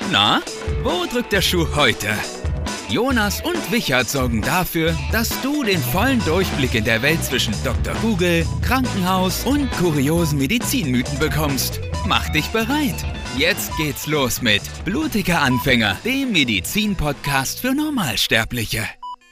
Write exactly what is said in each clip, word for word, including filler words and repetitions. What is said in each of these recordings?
Na, wo drückt der Schuh heute? Jonas und Wichert sorgen dafür, dass du den vollen Durchblick in der Welt zwischen Doktor Google, Krankenhaus und kuriosen Medizinmythen bekommst. Mach dich bereit. Jetzt geht's los mit Blutiger Anfänger, dem Medizin-Podcast für Normalsterbliche.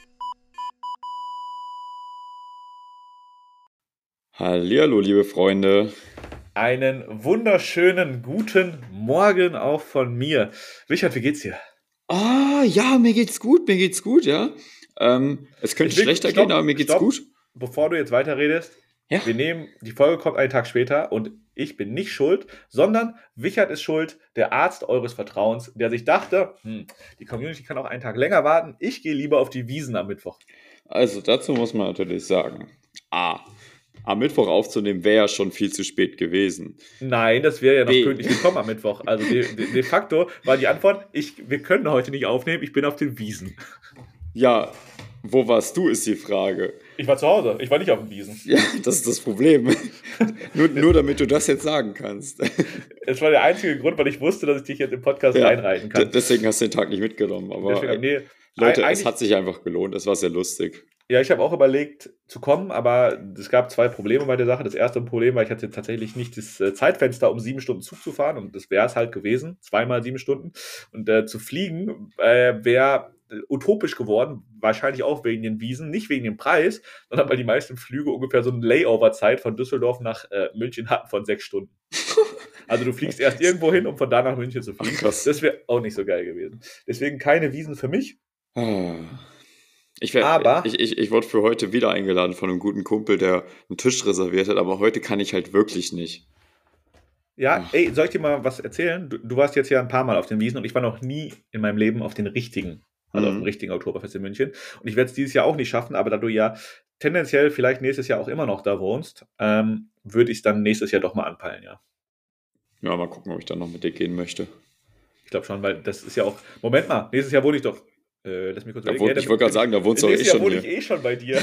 Hallihallo, liebe Freunde. Einen wunderschönen guten Morgen auch von mir. Wichert, wie geht's dir? Ah, ja, mir geht's gut, mir geht's gut, ja. Ähm, es könnte Ich will- schlechter stopp, gehen, aber mir geht's stopp. gut. Bevor du jetzt weiterredest, Ja. wir nehmen, die Folge kommt einen Tag später und ich bin nicht schuld, sondern Wichert ist schuld, der Arzt eures Vertrauens, der sich dachte, hm, die Community kann auch einen Tag länger warten, ich gehe lieber auf die Wiesn am Mittwoch. Also dazu muss man natürlich sagen, A, am Mittwoch aufzunehmen wäre ja schon viel zu spät gewesen. Nein, das wäre ja noch B. pünktlich gekommen am Mittwoch. Also de, de, de facto war die Antwort, ich, wir können heute nicht aufnehmen, ich bin auf den Wiesen. Ja, wo warst du, ist die Frage. Ich war zu Hause, ich war nicht auf den Wiesen. Ja, das ist das Problem. nur, nur damit du das jetzt sagen kannst. Das war der einzige Grund, weil ich wusste, dass ich dich jetzt im Podcast Ja, reinreiten kann. d- deswegen hast du den Tag nicht mitgenommen. Aber Deswegen, nee, Leute, eigentlich- es hat sich einfach gelohnt, es war sehr lustig. Ja, ich habe auch überlegt zu kommen, aber es gab zwei Probleme bei der Sache. Das erste Problem war, ich hatte tatsächlich nicht das äh, Zeitfenster, um sieben Stunden Zug zu fahren, und das wäre es halt gewesen, zweimal sieben Stunden. Und äh, zu fliegen äh, wäre utopisch geworden, wahrscheinlich auch wegen den Wiesen, nicht wegen dem Preis, sondern weil die meisten Flüge ungefähr so eine Layover-Zeit von Düsseldorf nach äh, München hatten von sechs Stunden. Also du fliegst erst irgendwo hin, um von da nach München zu fliegen. Ach, krass. Das wäre auch nicht so geil gewesen. Deswegen keine Wiesen für mich. Ah. Ich, wär, Aber- ich, ich, ich wurde für heute wieder eingeladen von einem guten Kumpel, der einen Tisch reserviert hat, aber heute kann ich halt wirklich nicht. Ja, Ach. ey, soll ich dir mal was erzählen? Du, du warst jetzt ja ein paar Mal auf den Wiesen und ich war noch nie in meinem Leben auf den richtigen, also Mhm. auf dem richtigen Oktoberfest in München. Und ich werde es dieses Jahr auch nicht schaffen, aber da du ja tendenziell vielleicht nächstes Jahr auch immer noch da wohnst, ähm, würde ich es dann nächstes Jahr doch mal anpeilen, ja. Ja, mal gucken, ob ich dann noch mit dir gehen möchte. Ich glaube schon, weil das ist ja auch. Moment mal, nächstes Jahr wohne ich doch. Äh, lass mich kurz Da überlegen. wohnt, Ja, ich wollte gerade sagen, da wohnst du doch eh nächstes Jahr schon wohne hier. ich eh schon bei dir.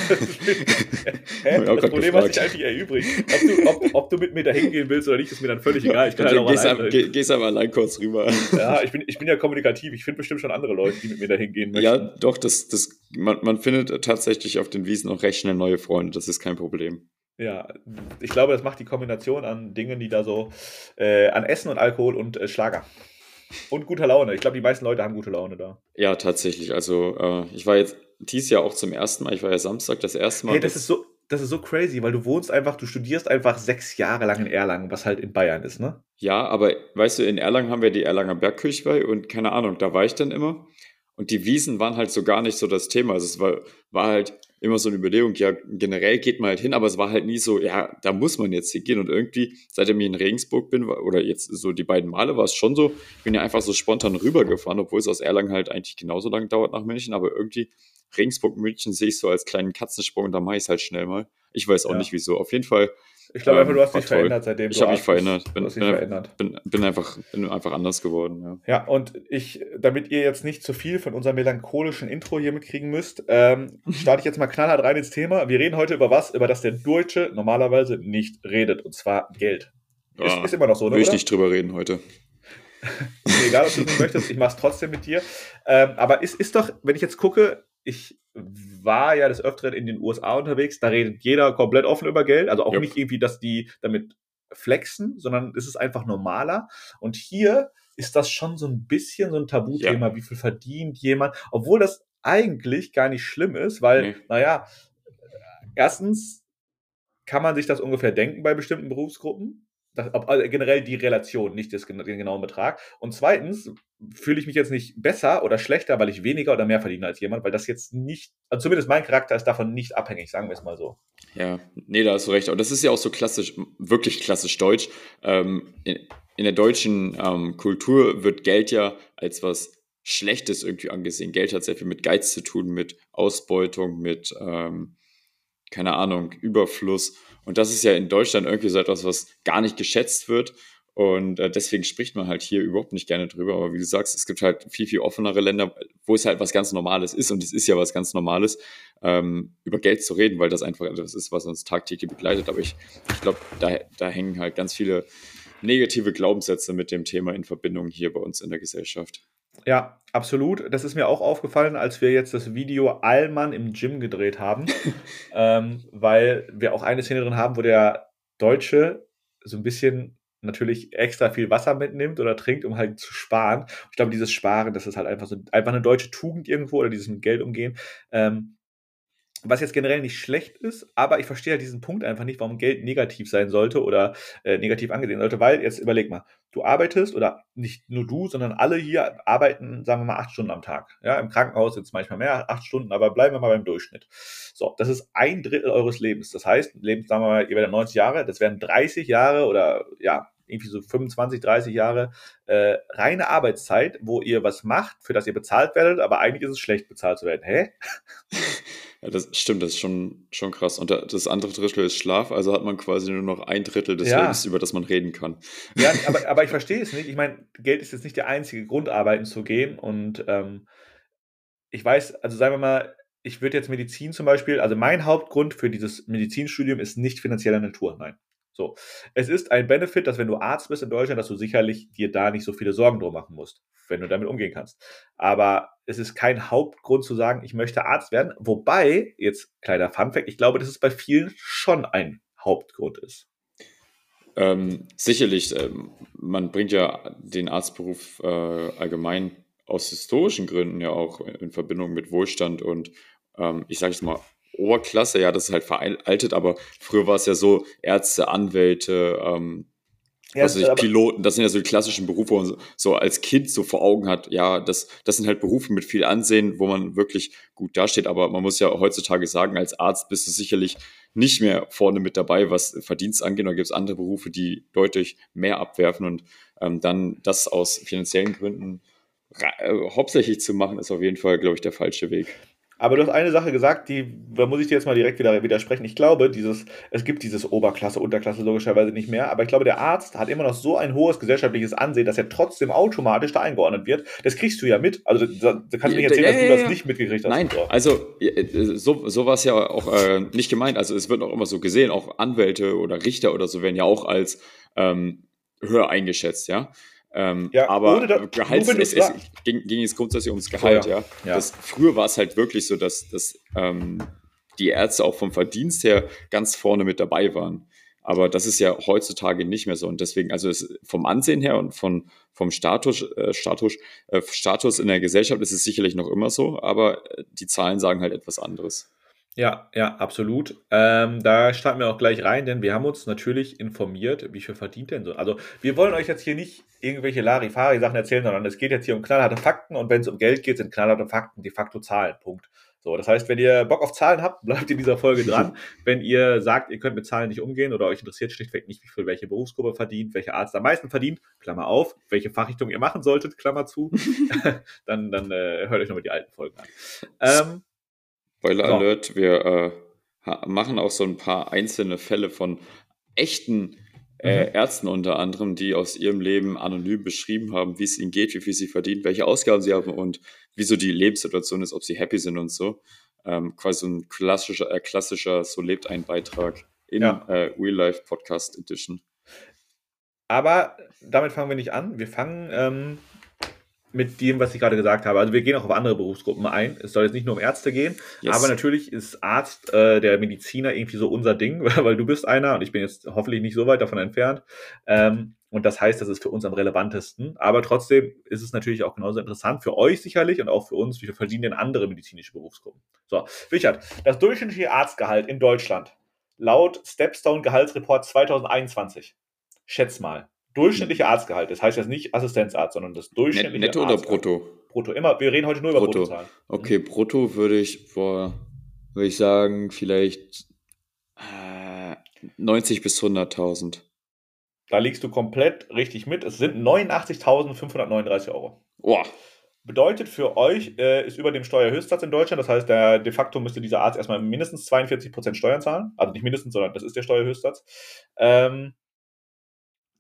Hä? Hab ich auch Das grad Problem hat sich gefragt. eigentlich erübrigt. Ob du, ob, ob du mit mir da hingehen willst oder nicht, ist mir dann völlig egal. Ich kann halt Geh, auch gehst, alleine einfach, dahin. geh, gehst aber allein kurz rüber. Ja, ich bin, ich bin ja kommunikativ. Ich finde bestimmt schon andere Leute, die mit mir da hingehen möchten. Ja, doch, das, das, man, man findet tatsächlich auf den Wiesen auch recht schnell neue Freunde, das ist kein Problem. Ja, ich glaube, das macht die Kombination an Dingen, die da so, äh, an Essen und Alkohol und äh, Schlager. Und guter Laune. Ich glaube, die meisten Leute haben gute Laune da. Ja, tatsächlich, also äh, ich war jetzt dieses Jahr auch zum ersten Mal, ich war ja Samstag das erste Mal. Hey, das ist so, das ist so crazy, weil du wohnst einfach, du studierst einfach sechs Jahre lang in Erlangen, was halt in Bayern ist, ne? Ja, aber weißt du, in Erlangen haben wir die Erlanger Bergkirchweih und keine Ahnung, da war ich dann immer. Und die Wiesen waren halt so gar nicht so das Thema. Also es war, war halt immer so eine Überlegung, ja, generell geht man halt hin, aber es war halt nie so, ja, da muss man jetzt hingehen. Und irgendwie, seitdem ich in Regensburg bin, oder jetzt so die beiden Male, war es schon so, ich bin ja einfach so spontan rübergefahren, obwohl es aus Erlangen halt eigentlich genauso lang dauert nach München, aber irgendwie Regensburg, München sehe ich so als kleinen Katzensprung und da mache ich es halt schnell mal. Ich weiß auch Ja. nicht wieso. Auf jeden Fall. Ich glaube Ähm, einfach, du hast war dich toll. verändert, seitdem Ich du habe mich Arzt bist. verändert. Du Bin, hast dich bin, verändert. bin, bin, einfach, bin einfach anders geworden. Ja. Ja, und ich, damit ihr jetzt nicht zu viel von unserem melancholischen Intro hier mitkriegen müsst, ähm, starte ich jetzt mal knallhart rein ins Thema. Wir reden heute über was, über das der Deutsche normalerweise nicht redet, und zwar Geld. Ist, Ah, ist immer noch so, ne? Will ich oder? nicht drüber reden heute. Ist mir egal, ob du es nicht möchtest, ich mache es trotzdem mit dir. Ähm, aber ist, ist doch, wenn ich jetzt gucke, ich war ja des Öfteren in den U S A unterwegs, da redet jeder komplett offen über Geld, also auch Yep. nicht irgendwie, dass die damit flexen, sondern es ist einfach normaler. Und hier ist das schon so ein bisschen so ein Tabuthema, wie viel verdient jemand, obwohl das eigentlich gar nicht schlimm ist, weil, Nee. naja, erstens kann man sich das ungefähr denken bei bestimmten Berufsgruppen. Das, ob, also generell die Relation, nicht das, den genauen Betrag. Und zweitens fühle ich mich jetzt nicht besser oder schlechter, weil ich weniger oder mehr verdiene als jemand, weil das jetzt nicht, also zumindest mein Charakter ist davon nicht abhängig, sagen wir es mal so. Ja, nee, da hast du recht. Und das ist ja auch so klassisch, wirklich klassisch deutsch. Ähm, in, in der deutschen ähm, Kultur wird Geld ja als was Schlechtes irgendwie angesehen. Geld hat sehr viel mit Geiz zu tun, mit Ausbeutung, mit, ähm, keine Ahnung, Überfluss. Und das ist ja in Deutschland irgendwie so etwas, was gar nicht geschätzt wird. Und äh, deswegen spricht man halt hier überhaupt nicht gerne drüber. Aber wie du sagst, es gibt halt viel, viel offenere Länder, wo es halt was ganz Normales ist. Und es ist ja was ganz Normales, ähm, über Geld zu reden, weil das einfach etwas ist, was uns tagtäglich begleitet. Aber ich, ich glaube, da, da hängen halt ganz viele negative Glaubenssätze mit dem Thema in Verbindung hier bei uns in der Gesellschaft. Ja, absolut. Das ist mir auch aufgefallen, als wir jetzt das Video Allmann im Gym gedreht haben, ähm, weil wir auch eine Szene drin haben, wo der Deutsche so ein bisschen natürlich extra viel Wasser mitnimmt oder trinkt, um halt zu sparen. Ich glaube, dieses Sparen, das ist halt einfach so einfach eine deutsche Tugend irgendwo oder dieses mit Geld umgehen. Ähm, was jetzt generell nicht schlecht ist, aber ich verstehe halt diesen Punkt einfach nicht, warum Geld negativ sein sollte oder äh, negativ angesehen sollte, weil jetzt überleg mal, du arbeitest oder nicht nur du, sondern alle hier arbeiten, sagen wir mal, acht Stunden am Tag. Ja, im Krankenhaus sind es manchmal mehr, acht Stunden, aber bleiben wir mal beim Durchschnitt. So, das ist ein Drittel eures Lebens. Das heißt, Lebens, sagen wir mal, ihr werdet neunzig Jahre, das wären dreißig Jahre oder ja, irgendwie so fünfundzwanzig, dreißig Jahre äh, reine Arbeitszeit, wo ihr was macht, für das ihr bezahlt werdet, aber eigentlich ist es schlecht bezahlt zu werden. Hä? Ja, das stimmt, das ist schon, schon krass. Und das andere Drittel ist Schlaf, also hat man quasi nur noch ein Drittel des Ja. Lebens, über das man reden kann. Ja, aber, aber ich verstehe es nicht. Ich meine, Geld ist jetzt nicht der einzige Grund, arbeiten zu gehen. Und ähm, ich weiß, also sagen wir mal, ich würde jetzt Medizin zum Beispiel, also mein Hauptgrund für dieses Medizinstudium ist nicht finanzieller Natur, nein. So, es ist ein Benefit, dass wenn du Arzt bist in Deutschland, dass du sicherlich dir da nicht so viele Sorgen drum machen musst, wenn du damit umgehen kannst. Aber es ist kein Hauptgrund zu sagen, ich möchte Arzt werden. Wobei, jetzt kleiner Funfact, ich glaube, dass es bei vielen schon ein Hauptgrund ist. Ähm, sicherlich, ähm, man bringt ja den Arztberuf äh, allgemein aus historischen Gründen ja auch in Verbindung mit Wohlstand und ähm, ich sage jetzt mal Oberklasse, ja, das ist halt veraltet, aber früher war es ja so, Ärzte, Anwälte, ähm, Ja, was weiß ich, aber- Piloten, das sind ja so die klassischen Berufe, wo man so, so als Kind so vor Augen hat, ja, das, das sind halt Berufe mit viel Ansehen, wo man wirklich gut dasteht, aber man muss ja heutzutage sagen, als Arzt bist du sicherlich nicht mehr vorne mit dabei, was Verdienst angeht, da gibt es andere Berufe, die deutlich mehr abwerfen und ähm, dann das aus finanziellen Gründen ra- äh, hauptsächlich zu machen, ist auf jeden Fall, glaube ich, der falsche Weg. Aber du hast eine Sache gesagt, die, da muss ich dir jetzt mal direkt wieder widersprechen. Ich glaube, dieses, es gibt dieses Oberklasse, Unterklasse logischerweise nicht mehr, aber ich glaube, der Arzt hat immer noch so ein hohes gesellschaftliches Ansehen, dass er trotzdem automatisch da eingeordnet wird. Das kriegst du ja mit. Also da, da kannst du nicht erzählen, Ja, dass du ja, das ja. nicht mitgekriegt hast. Nein, So. also äh, so, so war es ja auch äh, nicht gemeint. Also es wird auch immer so gesehen, auch Anwälte oder Richter oder so werden ja auch als ähm, höher eingeschätzt, ja. Ähm, Ja, aber ohne da- Gehalts, nur wenn du es, es sagst. ging, ging es grundsätzlich ums Gehalt, So, ja. ja. Ja. Das, früher war es halt wirklich so, dass, dass ähm, die Ärzte auch vom Verdienst her ganz vorne mit dabei waren. Aber das ist ja heutzutage nicht mehr so. Und deswegen, also es, vom Ansehen her und von, vom Status, äh, Status, äh, Status in der Gesellschaft ist es sicherlich noch immer so, aber äh, die Zahlen sagen halt etwas anderes. Ja, ja, absolut. Ähm, da starten wir auch gleich rein, denn wir haben uns natürlich informiert, wie viel verdient denn so. Also wir wollen euch jetzt hier nicht irgendwelche Larifari-Sachen erzählen, sondern es geht jetzt hier um knallharte Fakten und wenn es um Geld geht, sind knallharte Fakten de facto Zahlen. Punkt. So, das heißt, wenn ihr Bock auf Zahlen habt, bleibt in dieser Folge dran. Wenn ihr sagt, ihr könnt mit Zahlen nicht umgehen oder euch interessiert schlichtweg nicht, wie viel welche Berufsgruppe verdient, welcher Arzt am meisten verdient, Klammer auf, welche Fachrichtung ihr machen solltet, Klammer zu, dann, dann äh, hört euch nochmal die alten Folgen an. Ähm, Spoiler So. Alert, wir äh, ha- machen auch so ein paar einzelne Fälle von echten äh, Mhm. Ärzten unter anderem, die aus ihrem Leben anonym beschrieben haben, wie es ihnen geht, wie viel sie verdienen, welche Ausgaben sie haben und wieso die Lebenssituation ist, ob sie happy sind und so. Ähm, quasi so ein klassischer, äh, klassischer So lebt ein Beitrag in Ja. äh, Real Life Podcast Edition. Aber damit fangen wir nicht an. Wir fangen ähm, mit dem, was ich gerade gesagt habe. Also wir gehen auch auf andere Berufsgruppen ein. Es soll jetzt nicht nur um Ärzte gehen, Yes. aber natürlich ist Arzt, äh, der Mediziner irgendwie so unser Ding, weil du bist einer und ich bin jetzt hoffentlich nicht so weit davon entfernt. Ähm, und das heißt, das ist für uns am relevantesten. Aber trotzdem ist es natürlich auch genauso interessant für euch sicherlich und auch für uns, wie viel verdienen denn andere medizinische Berufsgruppen. So, Richard, das durchschnittliche Arztgehalt in Deutschland laut Stepstone Gehaltsreport zwanzig einundzwanzig. Schätz mal. Durchschnittliche Arztgehalt. Das heißt jetzt nicht Assistenzarzt, sondern das Net, durchschnittliche netto oder Arztgehalt. brutto? Brutto. Immer, wir reden heute nur über Brutto. Bruttozahlen. Okay, brutto würde ich, boah, würde ich sagen, vielleicht äh, neunzig bis hunderttausend. Da liegst du komplett richtig mit. Es sind neunundachtzigtausendfünfhundertneununddreißig Euro. Boah, Bedeutet für euch, äh, ist über dem Steuerhöchstsatz in Deutschland, das heißt, der, de facto müsste dieser Arzt erstmal mindestens zweiundvierzig Prozent Steuern zahlen. Also nicht mindestens, sondern das ist der Steuerhöchstsatz. Ähm,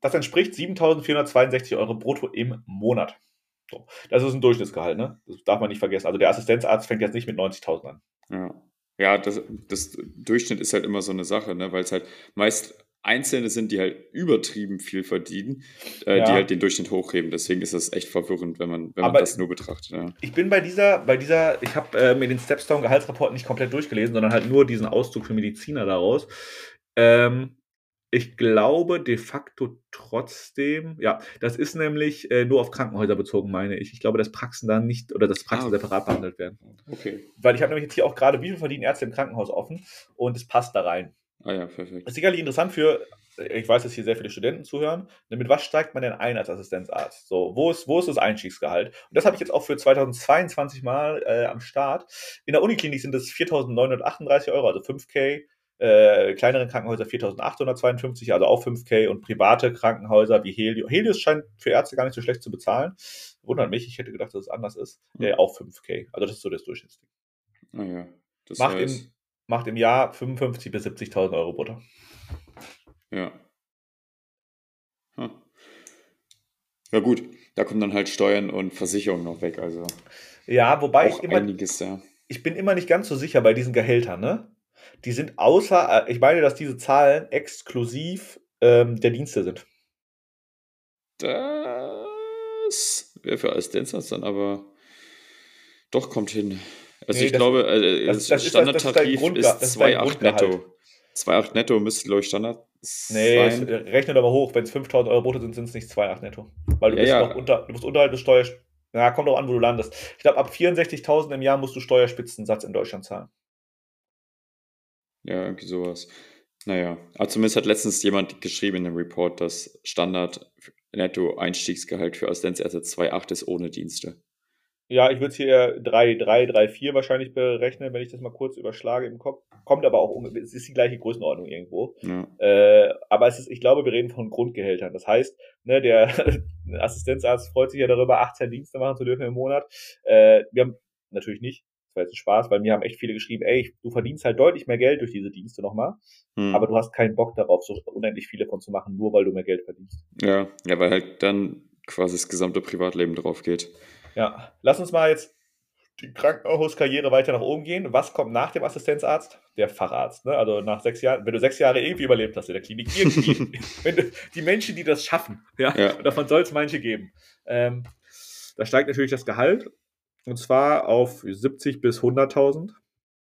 Das entspricht siebentausendvierhundertzweiundsechzig Euro brutto im Monat. So. Das ist ein Durchschnittsgehalt, ne? Das darf man nicht vergessen. Also der Assistenzarzt fängt jetzt nicht mit neunzigtausend an. Ja, ja das, das Durchschnitt ist halt immer so eine Sache, ne? Weil es halt meist Einzelne sind, die halt übertrieben viel verdienen, äh, Ja. die halt den Durchschnitt hochheben. Deswegen ist das echt verwirrend, wenn man, wenn man Aber das nur betrachtet. Ja. Ich bin bei dieser, bei dieser, ich habe äh, mir den Stepstone-Gehaltsreport nicht komplett durchgelesen, sondern halt nur diesen Auszug für Mediziner daraus. Ähm, ich glaube de facto trotzdem, ja, das ist nämlich äh, nur auf Krankenhäuser bezogen, meine ich. Ich glaube, dass Praxen da nicht oder dass Praxen Ah. separat behandelt werden. Okay. Weil ich habe nämlich jetzt hier auch gerade, wie viel verdienen Ärzte im Krankenhaus offen und es passt da rein. Ah ja, perfekt. Das ist sicherlich interessant für, ich weiß, dass hier sehr viele Studenten zuhören, mit was steigt man denn ein als Assistenzarzt? So, wo ist, wo ist das Einstiegsgehalt? Und das habe ich jetzt auch für zweitausendzweiundzwanzig mal äh, am Start. In der Uniklinik sind das viertausendneunhundertachtunddreißig Euro, also fünf K. Äh, kleinere Krankenhäuser viertausendachthundertzweiundfünfzig, also auch fünf K. Und private Krankenhäuser wie Helios. Helios scheint für Ärzte gar nicht so schlecht zu bezahlen. Wundert mich, ich hätte gedacht, dass es anders ist. Hm. Äh, auch fünf K. Also das ist so das Durchschnittsding. Ah ja. Das Macht, heißt, im, macht im Jahr fünfundfünfzigtausend bis siebzigtausend Euro brutto. ja. Hm. Ja gut, da kommen dann halt Steuern und Versicherungen noch weg, also Ja, wobei auch ich immer, einiges, ja. ich bin immer nicht ganz so sicher bei diesen Gehältern, ne? Die sind außer, äh, ich meine, dass diese Zahlen exklusiv ähm, der Dienste sind. Das wäre für Assistenzarzt dann aber doch kommt hin. Also Nee, ich das- glaube, äh, das- das, das ist das- das ist dein Standardtarif Grundge- ist das ist dein zwei Komma acht Grundgehalt. netto. zwei Komma acht netto müsste, glaube ich, Standard Nee, es- sein. äh, rechne doch mal hoch, wenn es fünftausend Euro brutto sind, sind es nicht zwei Komma acht netto. Weil du Ja, bist ja. noch unter, du musst unterhalb des Steuer, ja, kommt auch an, wo du landest. Ich glaube, ab vierundsechzigtausend im Jahr musst du Steuerspitzensatz in Deutschland zahlen. Ja, irgendwie sowas. Naja, aber zumindest hat letztens jemand geschrieben in dem Report, dass Standard-Netto-Einstiegsgehalt für Assistenzärzte zwei Komma acht ist ohne Dienste. Ja, ich würde es hier drei Komma drei, drei Komma vier wahrscheinlich berechnen, wenn ich das mal kurz überschlage im Kopf. Kommt aber auch, um- es ist die gleiche Größenordnung irgendwo. Ja, Äh, aber es ist, ich glaube, wir reden von Grundgehältern. Das heißt, ne, der Assistenzarzt freut sich ja darüber, achtzehn Dienste machen zu dürfen im Monat. Äh, wir haben natürlich nicht, das war jetzt ein Spaß, weil mir haben echt viele geschrieben, ey, du verdienst halt deutlich mehr Geld durch diese Dienste nochmal, hm. aber du hast keinen Bock darauf, so unendlich viele von zu machen, nur weil du mehr Geld verdienst. ja, ja, weil halt dann quasi das gesamte Privatleben drauf geht. Ja, lass uns mal jetzt die Krankenhauskarriere weiter nach oben gehen. Was kommt nach dem Assistenzarzt? Der Facharzt. Ne? Also nach sechs Jahren, wenn du sechs Jahre irgendwie überlebt hast in der Klinik, irgendwie, wenn du, die Menschen, die das schaffen, ja, Ja. und davon soll es manche geben. Ähm, da steigt natürlich das Gehalt, und zwar auf siebzig bis hunderttausend.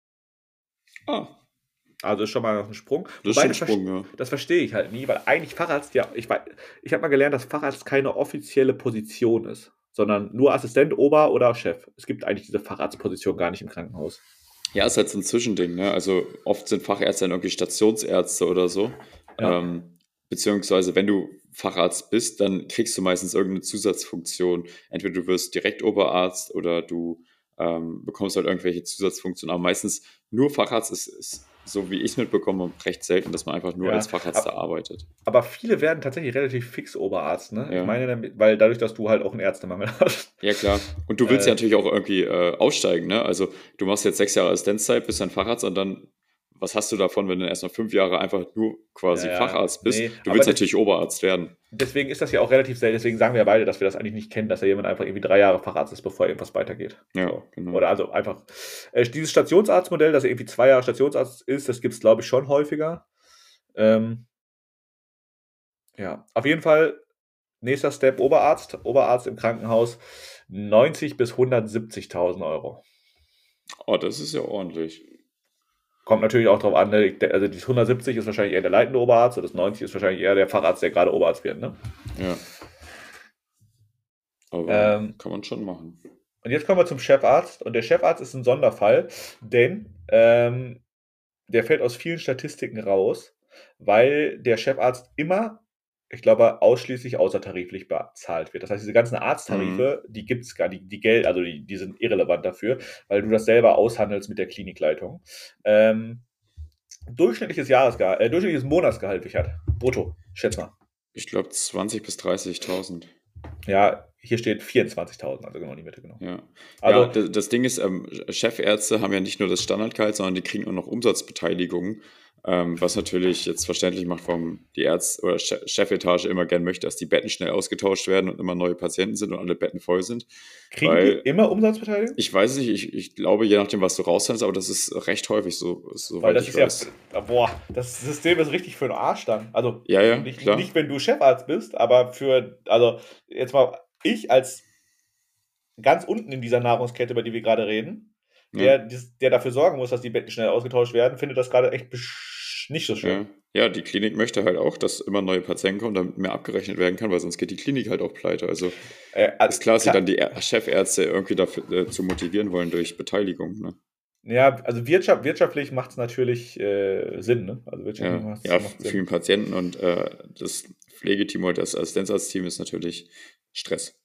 Ah, Also ist schon mal ein Sprung. das Wobei, ist schon ein Sprung, ja. Das verstehe ich halt nie, weil eigentlich Facharzt, ja, ich, wei- ich habe mal gelernt, dass Facharzt keine offizielle Position ist, sondern nur Assistent, Ober oder Chef. Es gibt eigentlich diese Facharztposition gar nicht im Krankenhaus. Ja, ist halt so ein Zwischending, ne? Also oft sind Fachärzte dann irgendwie Stationsärzte oder so. Ja. Ähm, beziehungsweise, wenn du Facharzt bist, dann kriegst du meistens irgendeine Zusatzfunktion. Entweder du wirst direkt Oberarzt oder du ähm, bekommst halt irgendwelche Zusatzfunktionen. Aber meistens nur Facharzt ist, ist so wie ich es mitbekomme, recht selten, dass man einfach nur Ja, als Facharzt da ab- arbeitet. Aber viele werden tatsächlich relativ fix Oberarzt, ne? Ja. Ich meine, damit- weil dadurch, dass du halt auch einen Ärztemangel hast. Ja, klar. Und du willst Äh. ja natürlich auch irgendwie äh, aussteigen, ne? Also du machst jetzt sechs Jahre Assistenzzeit, bist dann Facharzt und dann, was hast du davon, wenn du erst noch fünf Jahre einfach nur quasi Ja, ja. Facharzt bist? Nee, du aber willst das- natürlich Oberarzt werden. Deswegen ist das ja auch relativ selten. Deswegen sagen wir ja beide, dass wir das eigentlich nicht kennen, dass ja jemand einfach irgendwie drei Jahre Facharzt ist, bevor irgendwas weitergeht. Ja, So. genau. Oder also einfach äh, dieses Stationsarztmodell, dass er irgendwie zwei Jahre Stationsarzt ist, das gibt es, glaube ich, schon häufiger. Ähm, ja, auf jeden Fall nächster Step Oberarzt. Oberarzt im Krankenhaus neunzig bis hundertsiebzigtausend Euro. Oh, das ist ja ordentlich. Kommt natürlich auch drauf an, ne? Also die hundertsiebzig ist wahrscheinlich eher der leitende Oberarzt und das neunzig ist wahrscheinlich eher der Facharzt, der gerade Oberarzt wird. Ne? Ja. Aber Ähm, kann man schon machen. Und jetzt kommen wir zum Chefarzt. Und der Chefarzt ist ein Sonderfall, denn ähm, der fällt aus vielen Statistiken raus, weil der Chefarzt immer, ich glaube, ausschließlich außertariflich bezahlt wird. Das heißt, diese ganzen Arzttarife, die gibt es gar nicht, die Geld, also die, die sind irrelevant dafür, weil du das selber aushandelst mit der Klinikleitung. Ähm, durchschnittliches Jahresgehalt, äh, durchschnittliches Monatsgehalt, Richard, brutto, schätz mal. Ich glaube zwanzig bis dreißigtausend. Ja, hier steht vierundzwanzigtausend, also genau die Mitte, genau. Ja. Also, ja, das, das Ding ist, ähm, Chefärzte haben ja nicht nur das Standardgehalt, sondern die kriegen auch noch Umsatzbeteiligung Ähm, was natürlich jetzt verständlich macht, warum die Ärzt- oder Che- Chefetage immer gern möchte, dass die Betten schnell ausgetauscht werden und immer neue Patienten sind und alle Betten voll sind. Kriegen Weil die immer Umsatzbeteiligung? ich weiß nicht, ich, ich glaube, je nachdem, was du rauszahlst, aber das ist recht häufig so, Weil soweit das ich ist weiß. ja, boah, das System ist richtig für den Arsch dann. Also Ja, ja, nicht, klar. nicht, wenn du Chefarzt bist, aber für, also jetzt mal, ich als ganz unten in dieser Nahrungskette, über die wir gerade reden, Ja, der, dies- der dafür sorgen muss, dass die Betten schnell ausgetauscht werden, findet das gerade echt besch- nicht so schön. ja. Ja, die Klinik möchte halt auch, dass immer neue Patienten kommen, damit mehr abgerechnet werden kann, weil sonst geht die Klinik halt auch pleite. Also Äh, ist klar, dass sie dann die Ä- Chefärzte irgendwie dafür äh, zu motivieren wollen durch Beteiligung. Ne? Ja, also Wirtschaft, wirtschaftlich macht es natürlich äh, Sinn, ne? Also wirtschaftlich Ja, macht's, ja, macht für Sinn. den Patienten und äh, das Pflegeteam oder das Assistenzarztteam ist natürlich Stress.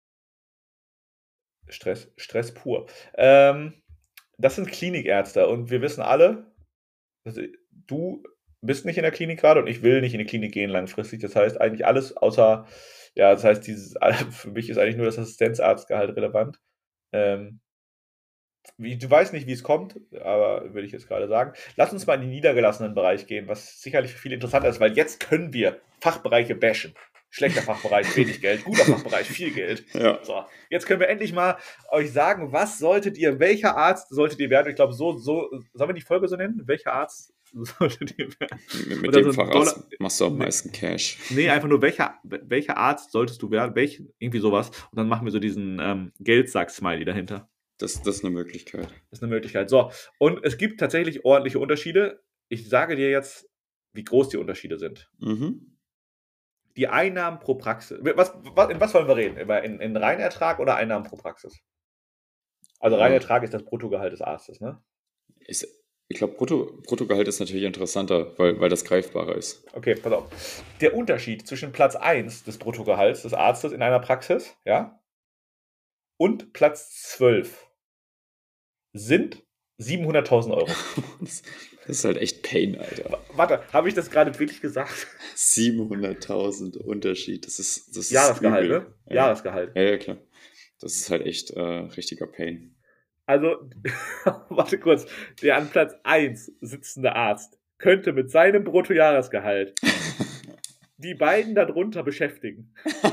Stress, Stress pur. Ähm, das sind Klinikärzte und wir wissen alle, also du bist nicht in der Klinik gerade und ich will nicht in die Klinik gehen langfristig. Das heißt eigentlich alles außer, ja, das heißt, dieses, für mich ist eigentlich nur das Assistenzarztgehalt relevant. Ähm, wie, du weißt nicht, wie es kommt, aber würde ich jetzt gerade sagen. Lass uns mal in den niedergelassenen Bereich gehen, was sicherlich für viele interessanter ist, weil jetzt können wir Fachbereiche bashen. Schlechter Fachbereich, wenig Geld, guter Fachbereich, viel Geld. Ja, So, jetzt können wir endlich mal euch sagen, was solltet ihr, welcher Arzt solltet ihr werden? Ich glaube, so, so, sollen wir die Folge so nennen? Welcher Arzt solltet ihr werden? mit, mit Oder dem so ein Facharzt Dollar- machst du am Nee. meisten Cash. Nee, einfach nur, welcher, welcher Arzt solltest du werden? Welch, irgendwie sowas. Und dann machen wir so diesen ähm, Geldsack-Smiley dahinter. Das, das ist eine Möglichkeit. Das ist eine Möglichkeit. So, und es gibt tatsächlich ordentliche Unterschiede. Ich sage dir jetzt, wie groß die Unterschiede sind. Mhm. Die Einnahmen pro Praxis. Was, was, in was wollen wir reden? Über in, in Reinertrag oder Einnahmen pro Praxis? Also Ja. Reinertrag ist das Bruttogehalt des Arztes, ne? Ist, ich glaube, Brutto, Bruttogehalt ist natürlich interessanter, weil, weil das greifbarer ist. Okay, pass auf. Der Unterschied zwischen Platz eins des Bruttogehalts des Arztes in einer Praxis, ja, und Platz zwölf sind siebenhunderttausend Euro. Das, das ist halt echt Pain, Alter. W- Warte, habe ich das gerade wirklich gesagt? siebenhunderttausend Unterschied, das ist, das ist Jahresgehalt, übel. ne? Ja. Jahresgehalt. Ja, ja, klar. Das ist halt echt äh, richtiger Pain. Also, warte kurz, der an Platz eins sitzende Arzt könnte mit seinem Bruttojahresgehalt die beiden darunter beschäftigen.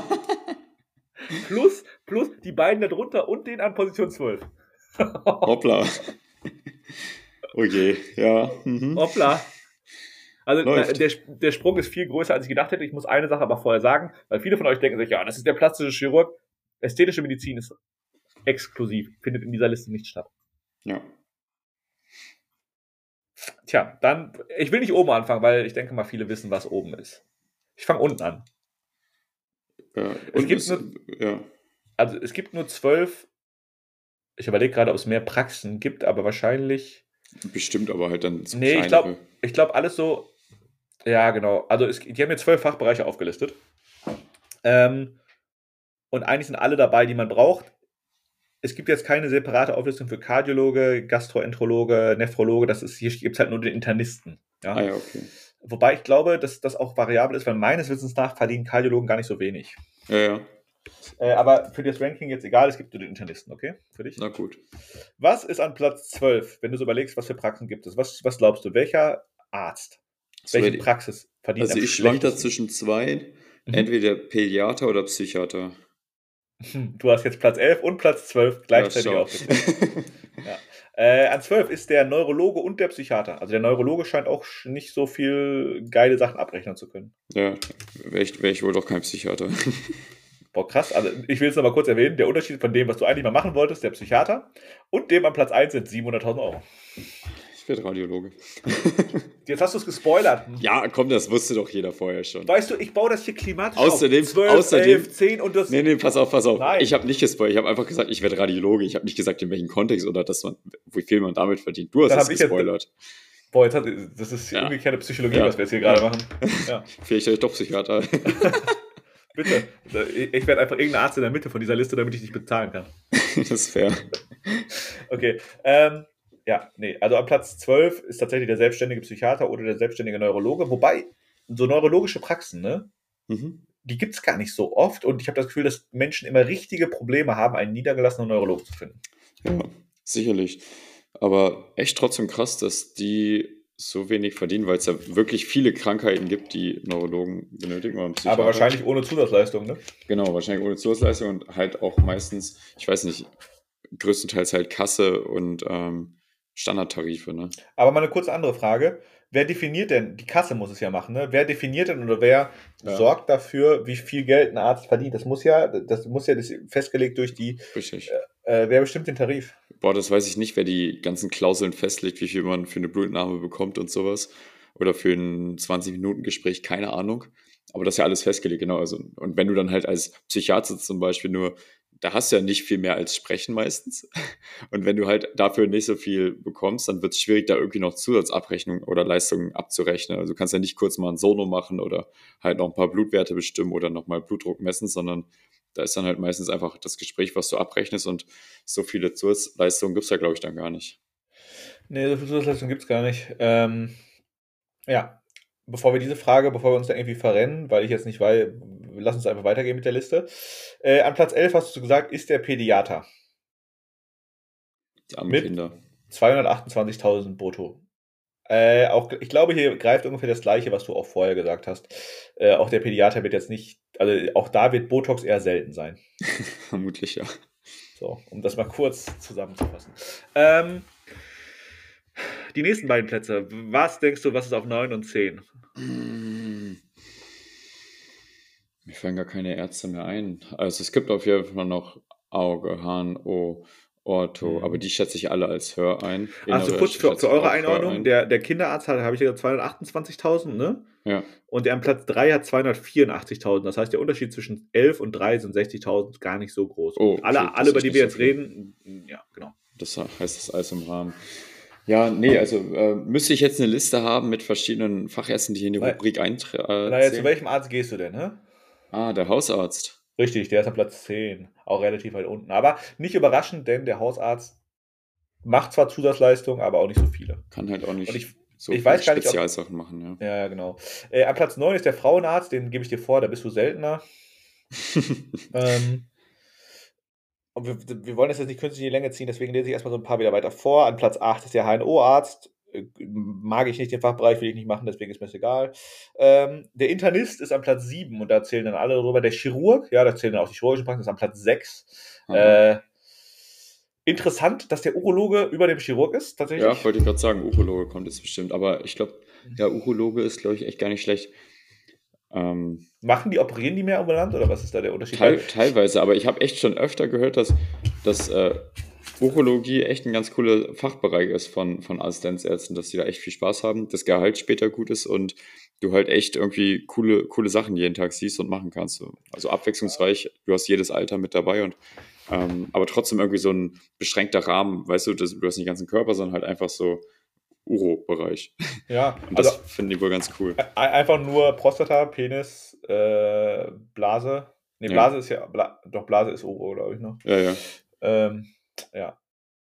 Plus, plus die beiden darunter und den an Position zwölf. Hoppla. Oh je, ja. Mhm. Hoppla. Also Läuft. der, der Sprung ist viel größer, als ich gedacht hätte. Ich muss eine Sache aber vorher sagen, weil viele von euch denken sich, ja, das ist der plastische Chirurg. Ästhetische Medizin ist exklusiv, findet in dieser Liste nicht statt. Ja. Tja, dann, ich will nicht oben anfangen, weil ich denke mal, viele wissen, was oben ist. Ich fange unten an. Ja. Es Und gibt es, nur- ja. Also es gibt nur zwölf, ich überlege gerade, ob es mehr Praxen gibt, aber wahrscheinlich, Bestimmt aber halt dann zu nee, ich kleinere. glaube, ich glaube alles so, ja genau, also es, die haben jetzt zwölf Fachbereiche aufgelistet. Ähm, und eigentlich sind alle dabei, die man braucht. Es gibt jetzt keine separate Auflistung für Kardiologe, Gastroenterologe, Nephrologe, das ist, hier gibt es halt nur den Internisten. Ja? Ah ja, okay. Wobei ich glaube, dass das auch variabel ist, weil meines Wissens nach verdienen Kardiologen gar nicht so wenig. Ja, ja. Äh, aber für das Ranking jetzt egal, es gibt nur den Internisten, okay? Für dich? Na gut. Was ist an Platz zwölf, wenn du so überlegst, was für Praxen gibt es? Was, was glaubst du, welcher Arzt, So, welche die- Praxis verdient also am ich schwank da schlechtesten? zwischen zwei, Mhm. entweder Pädiater oder Psychiater. Du hast jetzt Platz elf und Platz zwölf gleichzeitig Ja, schau. aufgeführt. Ja. Äh, an zwölf ist der Neurologe und der Psychiater. Also der Neurologe scheint auch sch- nicht so viel geile Sachen abrechnen zu können. Ja, wäre ich, wär ich wohl doch kein Psychiater. Boah, krass. Also ich will es noch mal kurz erwähnen, der Unterschied von dem, was du eigentlich mal machen wolltest, der Psychiater, und dem an Platz eins sind siebenhunderttausend Euro. Ich werde Radiologe. Jetzt hast du es gespoilert. Ja, komm, das wusste doch jeder vorher schon. Weißt du, ich baue das hier klimatisch Außerdem- auf. zwölf, außerdem- elf, zehn und das... Nee, nee, pass auf, pass auf. Nein. Ich habe nicht gespoilert. Ich habe einfach gesagt, ich werde Radiologe. Ich habe nicht gesagt, in welchem Kontext oder dass man, wie viel man damit verdient. Du hast Dann es hab ich jetzt- gespoilert. Boah, jetzt hat, das ist Ja. umgekehrte Psychologie, Ja. was wir jetzt hier gerade machen. Ja, Vielleicht werde ich doch Psychiater. bitte. Ich ich werde einfach irgendein Arzt in der Mitte von dieser Liste, damit ich dich bezahlen kann. Das ist fair. Okay. Ähm, ja, nee. Also am Platz zwölf ist tatsächlich der selbstständige Psychiater oder der selbstständige Neurologe. Wobei, so neurologische Praxen, ne, Mhm. die gibt es gar nicht so oft. Und ich habe das Gefühl, dass Menschen immer richtige Probleme haben, einen niedergelassenen Neurologen zu finden. Ja, sicherlich. Aber echt trotzdem krass, dass die so wenig verdienen, weil es ja wirklich viele Krankheiten gibt, die Neurologen benötigen. Oder Psychiater. Aber wahrscheinlich ohne Zusatzleistung, ne? Genau, wahrscheinlich ohne Zusatzleistung und halt auch meistens, ich weiß nicht, größtenteils halt Kasse und ähm, Standardtarife, ne? Aber mal eine kurz andere Frage. Wer definiert denn, die Kasse muss es ja machen, ne? Wer definiert denn oder wer Ja. sorgt dafür, wie viel Geld ein Arzt verdient? Das muss ja, das muss ja das festgelegt durch die, Richtig. äh, wer bestimmt den Tarif? Boah, das weiß ich nicht, wer die ganzen Klauseln festlegt, wie viel man für eine Blutentnahme bekommt und sowas. Oder für ein zwanzig-Minuten-Gespräch, keine Ahnung. Aber das ist ja alles festgelegt, genau. Also, und wenn du dann halt als Psychiater zum Beispiel nur, da hast du ja nicht viel mehr als Sprechen meistens. Und wenn du halt dafür nicht so viel bekommst, dann wird es schwierig, da irgendwie noch Zusatzabrechnung oder Leistungen abzurechnen. Also du kannst ja nicht kurz mal ein Sono machen oder halt noch ein paar Blutwerte bestimmen oder nochmal Blutdruck messen, sondern da ist dann halt meistens einfach das Gespräch, was du abrechnest und so viele Zusatzleistungen gibt es ja, glaube ich, dann gar nicht. Nee, so viel Zusatzleistung gibt es gar nicht. Ähm, ja, bevor wir diese Frage, bevor wir uns da irgendwie verrennen, weil ich jetzt nicht weiß, lass uns einfach weitergehen mit der Liste. Äh, an Platz elf hast du gesagt, ist der Pädiater. Die armen Mit Kinder. zweihundertachtundzwanzigtausend brutto. Äh, auch, ich glaube, hier greift ungefähr das Gleiche, was du auch vorher gesagt hast. Äh, auch der Pädiater wird jetzt nicht, also auch da wird Botox eher selten sein. Vermutlich, ja. So, um das mal kurz zusammenzufassen. Ähm, die nächsten beiden Plätze. Was denkst du, was ist auf neun und zehn? Mir fallen gar keine Ärzte mehr ein. Also es gibt auf jeden Fall noch Auge, Hahn, Ohr, Ortho, Mhm. aber die schätze ich alle als Hör ein. Also Innere kurz für, schätze für ich eure auch Hör Einordnung, ein. der, der Kinderarzt hat, habe ich gesagt, zweihundertachtundzwanzigtausend, ne? Ja, Und der am Platz drei hat zweihundertvierundachtzigtausend. Das heißt, der Unterschied zwischen elf und drei sind sechzigtausend gar nicht so groß. Oh, Und alle, okay, das alle, über ist die nicht wir so jetzt viel. reden, ja, genau. Das heißt, das ist alles im Rahmen. Ja, nee, also äh, müsste ich jetzt eine Liste haben mit verschiedenen Fachärzten, die hier in die Naja, Rubrik eintreten? naja, zu welchem Arzt gehst du denn, ne? Ah, der Hausarzt. Richtig, der ist am Platz zehn. Auch relativ weit unten. Aber nicht überraschend, denn der Hausarzt macht zwar Zusatzleistungen, aber auch nicht so viele. Kann halt auch Und nicht ich, so ich viele weiß gar nicht, ob. Spezialsachen machen, ja. Ja, genau. Äh, am Platz neun ist der Frauenarzt, den gebe ich dir vor, da bist du seltener. Ähm, und wir, wir wollen das jetzt nicht künstlich in die Länge ziehen, deswegen lese ich erstmal so ein paar wieder weiter vor. An Platz acht ist der H N O-Arzt. Äh, Mag ich nicht, den Fachbereich will ich nicht machen, deswegen ist mir das egal. Ähm, der Internist ist am Platz sieben und da zählen dann alle drüber. Der Chirurg, ja, da zählen dann auch die chirurgischen Praxen, ist am Platz sechs. Aha. Äh, interessant, dass der Urologe über dem Chirurg ist, tatsächlich. Ja, wollte ich gerade sagen, Urologe kommt jetzt bestimmt. Aber ich glaube, der Urologe ist, glaube ich, echt gar nicht schlecht. Ähm, Machen die, operieren die mehr ambulant oder was ist da der Unterschied? teil, teilweise, aber ich habe echt schon öfter gehört, dass, dass äh, Urologie echt ein ganz cooler Fachbereich ist von, von Assistenzärzten, dass die da echt viel Spaß haben, das Gehalt später gut ist und du halt echt irgendwie coole, coole Sachen jeden Tag siehst und machen kannst. So. Also abwechslungsreich, du hast jedes Alter mit dabei und ähm, aber trotzdem irgendwie so ein beschränkter Rahmen, weißt du, das, du hast nicht den ganzen Körper, sondern halt einfach so Uro-Bereich. Ja, Und das also finden die wohl ganz cool. e- einfach nur Prostata, Penis, äh, Blase. Ne, Ja. Blase ist ja, Bla, doch Blase ist Uro, glaube ich noch. Ja, ja. Ähm, ja.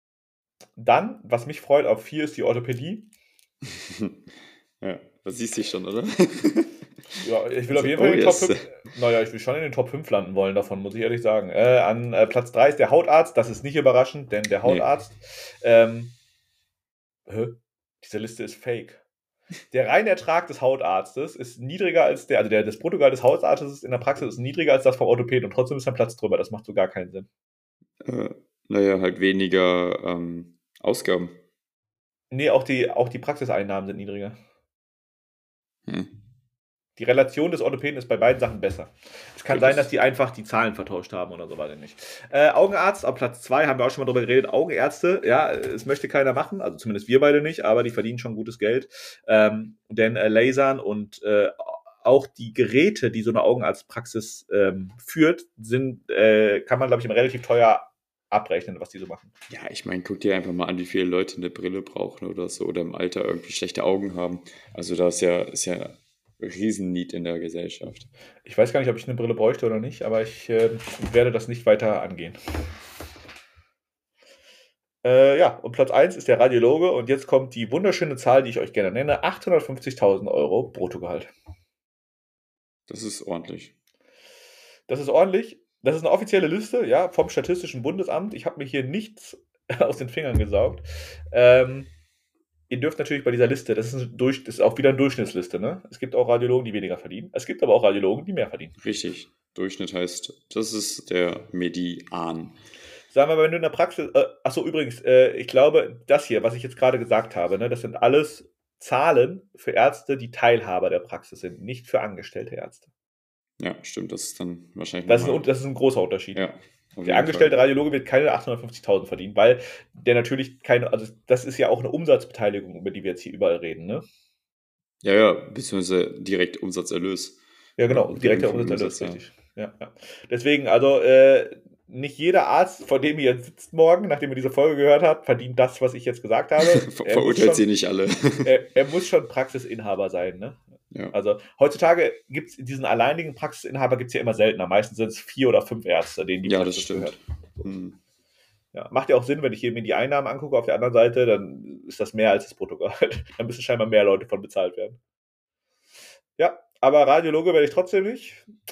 Dann, was mich freut, auf vier ist die Orthopädie. Ja, das siehst du schon, oder? Ja, ich will Also, auf jeden Fall oh in den yes. Top fünf. Naja, ich will schon in den Top fünf landen wollen davon, muss ich ehrlich sagen. Äh, an äh, Platz drei ist der Hautarzt. Das ist nicht überraschend, denn der Nee. Hautarzt. Ähm, hä? Diese Liste ist fake. Der Reinertrag des Hautarztes ist niedriger als der, also der, das Bruttogehalt des Hautarztes in der Praxis ist niedriger als das vom Orthopäden und trotzdem ist ein Platz drüber. Das macht so gar keinen Sinn. Äh, naja, halt weniger ähm, Ausgaben. Nee, auch die, auch die Praxiseinnahmen sind niedriger. Hm. Die Relation des Orthopäden ist bei beiden Sachen besser. Es kann Okay, sein, das- dass die einfach die Zahlen vertauscht haben oder so, weiß ich nicht. Äh, Augenarzt auf Platz zwei, haben wir auch schon mal drüber geredet. Augenärzte, ja, es möchte keiner machen, also zumindest wir beide nicht, aber die verdienen schon gutes Geld. Ähm, denn äh, Lasern und äh, auch die Geräte, die so eine Augenarztpraxis ähm, führt, sind, äh, kann man, glaube ich, immer relativ teuer abrechnen, was die so machen. Ja, ich meine, guck dir einfach mal an, wie viele Leute eine Brille brauchen oder so oder im Alter irgendwie schlechte Augen haben. Also da ist ja, ist ja ein Riesennied in der Gesellschaft. Ich weiß gar nicht, ob ich eine Brille bräuchte oder nicht, aber ich äh, werde das nicht weiter angehen. Äh, ja, und Platz eins ist der Radiologe und jetzt kommt die wunderschöne Zahl, die ich euch gerne nenne, achthundertfünfzigtausend Euro Bruttogehalt. Das ist ordentlich. Das ist ordentlich. Das ist eine offizielle Liste, ja, vom Statistischen Bundesamt. Ich habe mir hier nichts aus den Fingern gesaugt. Ähm, ihr dürft natürlich bei dieser Liste, das ist, ein Durch, das ist auch wieder eine Durchschnittsliste, ne? Es gibt auch Radiologen, die weniger verdienen. Es gibt aber auch Radiologen, die mehr verdienen. Richtig. Durchschnitt heißt, das ist der Median. Sagen wir mal, wenn du in der Praxis, äh, achso, übrigens, äh, ich glaube, das hier, was ich jetzt gerade gesagt habe, ne, das sind alles Zahlen für Ärzte, die Teilhaber der Praxis sind, nicht für angestellte Ärzte. Ja, stimmt, das ist dann wahrscheinlich Das ist, nochmal- ein, das ist ein großer Unterschied. Ja, auf Der jeden angestellte Fall. Radiologe wird keine achthundertfünfzigtausend verdienen, weil der natürlich keine, also das ist ja auch eine Umsatzbeteiligung, über die wir jetzt hier überall reden, ne? Ja, ja, beziehungsweise direkt Umsatzerlös. Ja, genau, Ja, direkter vom Umsatzerlös, Umsatz, ja. richtig. Ja, ja. Deswegen, also äh, nicht jeder Arzt, vor dem ihr jetzt sitzt morgen, nachdem ihr diese Folge gehört habt, verdient das, was ich jetzt gesagt habe. Ver Er muss Verurteilt sie schon, nicht alle. er, er muss schon Praxisinhaber sein, ne? Ja. Also heutzutage gibt es diesen alleinigen Praxisinhaber gibt's ja immer seltener. Meistens sind es vier oder fünf Ärzte, denen die Ja, das Praxis stimmt. gehört. Hm. Ja, macht ja auch Sinn, wenn ich hier mir die Einnahmen angucke auf der anderen Seite, dann ist das mehr als das Bruttogehalt. Dann müssen scheinbar mehr Leute von bezahlt werden. Ja, aber Radiologe werde ich trotzdem nicht.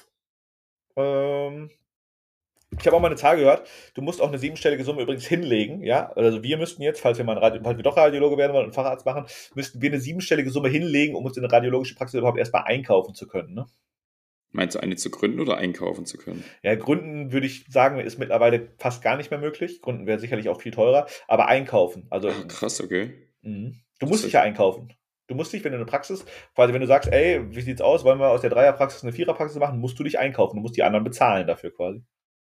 Ähm, ich habe auch mal eine Zahl gehört, du musst auch eine siebenstellige Summe übrigens hinlegen, ja, also wir müssten jetzt, falls wir mal ein Radio, falls wir doch Radiologe werden wollen und Facharzt machen, müssten wir eine siebenstellige Summe hinlegen, um uns in eine radiologische Praxis überhaupt erstmal einkaufen zu können, ne? Meinst du, eine zu gründen oder einkaufen zu können? Ja, Gründen würde ich sagen, ist mittlerweile fast gar nicht mehr möglich. Gründen wäre sicherlich auch viel teurer, aber einkaufen, also Ach, krass, okay. mhm. Du musst dich ja einkaufen. Du musst dich, wenn du eine Praxis, quasi wenn du sagst, ey, wie sieht's aus, wollen wir aus der Dreierpraxis eine Viererpraxis machen, musst du dich einkaufen, du musst die anderen bezahlen dafür quasi.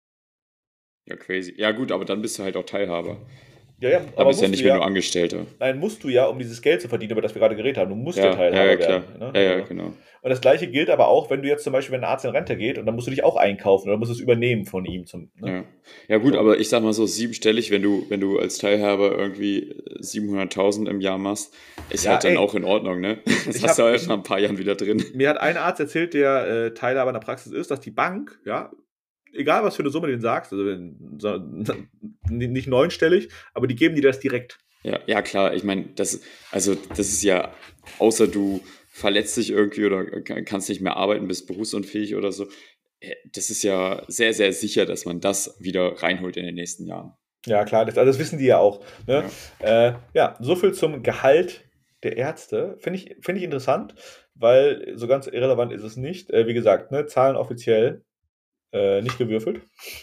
Ja, crazy. Ja, gut, aber dann bist du halt auch Teilhaber. Ja, ja, Da aber bist du ja musst nicht du mehr ja, nur Angestellter. nein, musst du ja, um dieses Geld zu verdienen, über das wir gerade geredet haben. Du musst ja, Ja, Teilhaber ja, ja, klar. werden. Ne? Ja, ja, Also. genau. Und das gleiche gilt aber auch, wenn du jetzt zum Beispiel, wenn ein Arzt in Rente geht, und dann musst du dich auch einkaufen oder musst es übernehmen von ihm. Zum, ne? Ja. Ja, gut, So. aber ich sag mal so, siebenstellig, wenn du, wenn du als Teilhaber irgendwie siebenhunderttausend im Jahr machst, ist Ja, halt dann ey. auch in Ordnung, ne? Das Ich hast hab- du halt nach ein paar Jahren wieder drin. Mir hat ein Arzt erzählt, der äh, Teilhaber in der Praxis ist, dass die Bank, ja, egal was für eine Summe du denen sagst, also wenn, so, nicht neunstellig, aber die geben dir das direkt. Ja, ja, klar, ich meine, das, also das ist ja, außer du verletzt dich irgendwie oder kannst nicht mehr arbeiten, bist berufsunfähig oder so, äh, das ist ja sehr, sehr sicher, dass man das wieder reinholt in den nächsten Jahren. Ja, klar, das, also das wissen die ja auch. Ne? Ja. Äh, ja, so viel zum Gehalt der Ärzte. Finde ich, find ich interessant, weil so ganz irrelevant ist es nicht. Äh, wie gesagt, ne, Zahlen offiziell äh, nicht gewürfelt.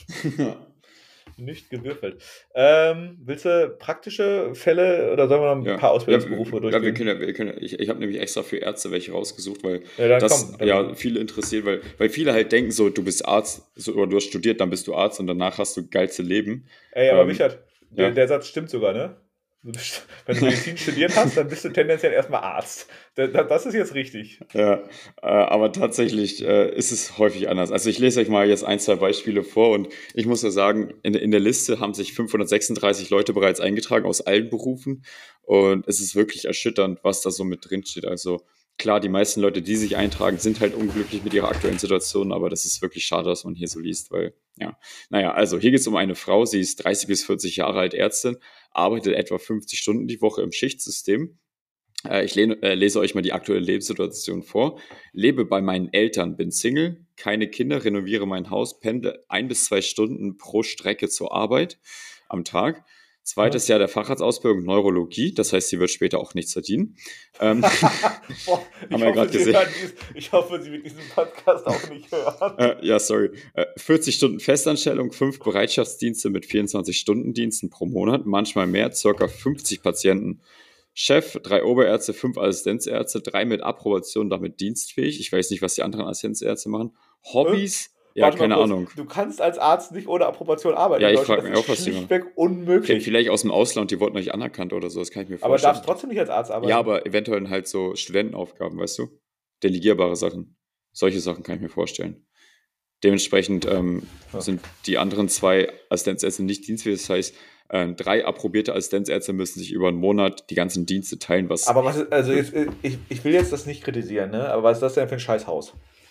Nicht gewürfelt. Ähm, willst du praktische Fälle oder sollen wir noch ein Ja. paar Ausbildungsberufe ja, durchgehen? Ja, wir können, ja- wir können, ich ich habe nämlich extra für Ärzte welche rausgesucht, weil Ja, dann das komm, dann- ja viele interessiert, weil, weil viele halt denken so, du bist Arzt so, oder du hast studiert, dann bist du Arzt und danach hast du geilste Leben. Ey, aber ähm, Richard, der, ja. der Satz stimmt sogar, ne? Wenn du Medizin studiert hast, dann bist du tendenziell erstmal Arzt. Da- da- Das ist jetzt richtig. Ja, äh, aber tatsächlich äh, ist es häufig anders. Also ich lese euch mal jetzt ein, zwei Beispiele vor und ich muss ja sagen, in, in der Liste haben sich fünfhundertsechsunddreißig Leute bereits eingetragen aus allen Berufen und es ist wirklich erschütternd, was da so mit drin steht. Also klar, die meisten Leute, die sich eintragen, sind halt unglücklich mit ihrer aktuellen Situation, aber das ist wirklich schade, dass man hier so liest, weil, ja. Naja, also hier geht es um eine Frau, sie ist dreißig bis vierzig Jahre alt, Ärztin, arbeitet etwa fünfzig Stunden die Woche im Schichtsystem. Äh, ich lehne, äh, lese euch mal die aktuelle Lebenssituation vor. Lebe bei meinen Eltern, bin Single, keine Kinder, renoviere mein Haus, pendle ein bis zwei Stunden pro Strecke zur Arbeit am Tag. Zweites Jahr der Facharztausbildung Neurologie, das heißt, sie wird später auch nichts verdienen. Ähm, Boah, ich, Haben wir hoffe, grad sie gesehen. hören dies, ich hoffe, sie wird diesen Podcast auch nicht hören. äh, ja, sorry. Äh, vierzig Stunden Festanstellung, fünf Bereitschaftsdienste mit vierundzwanzig Stunden Diensten pro Monat, manchmal mehr, circa fünfzig Patienten. Chef, drei Oberärzte, fünf Assistenzärzte, drei mit Approbation, damit dienstfähig. Ich weiß nicht, was die anderen Assistenzärzte machen. Hobbys? Ja, Warte mal keine kurz. Ahnung. Du kannst als Arzt nicht ohne Approbation arbeiten. Ja, in ich Deutschland. frag Das mich auch, ist was die machen. schlichtweg unmöglich. Vielleicht aus dem Ausland, die wurden nicht anerkannt oder so, das kann ich mir Aber vorstellen. darfst trotzdem nicht als Arzt arbeiten. Ja, aber eventuell halt so Studentenaufgaben, weißt du? Delegierbare Sachen. Solche Sachen kann ich mir vorstellen. Dementsprechend ähm, Ja. sind die anderen zwei Assistenzärzte nicht dienstfähig. Das heißt, ähm, drei approbierte Assistenzärzte müssen sich über einen Monat die ganzen Dienste teilen, was. Aber was ist, also jetzt, ich, ich will jetzt das nicht kritisieren, ne? Aber was ist das denn für ein Scheißhaus?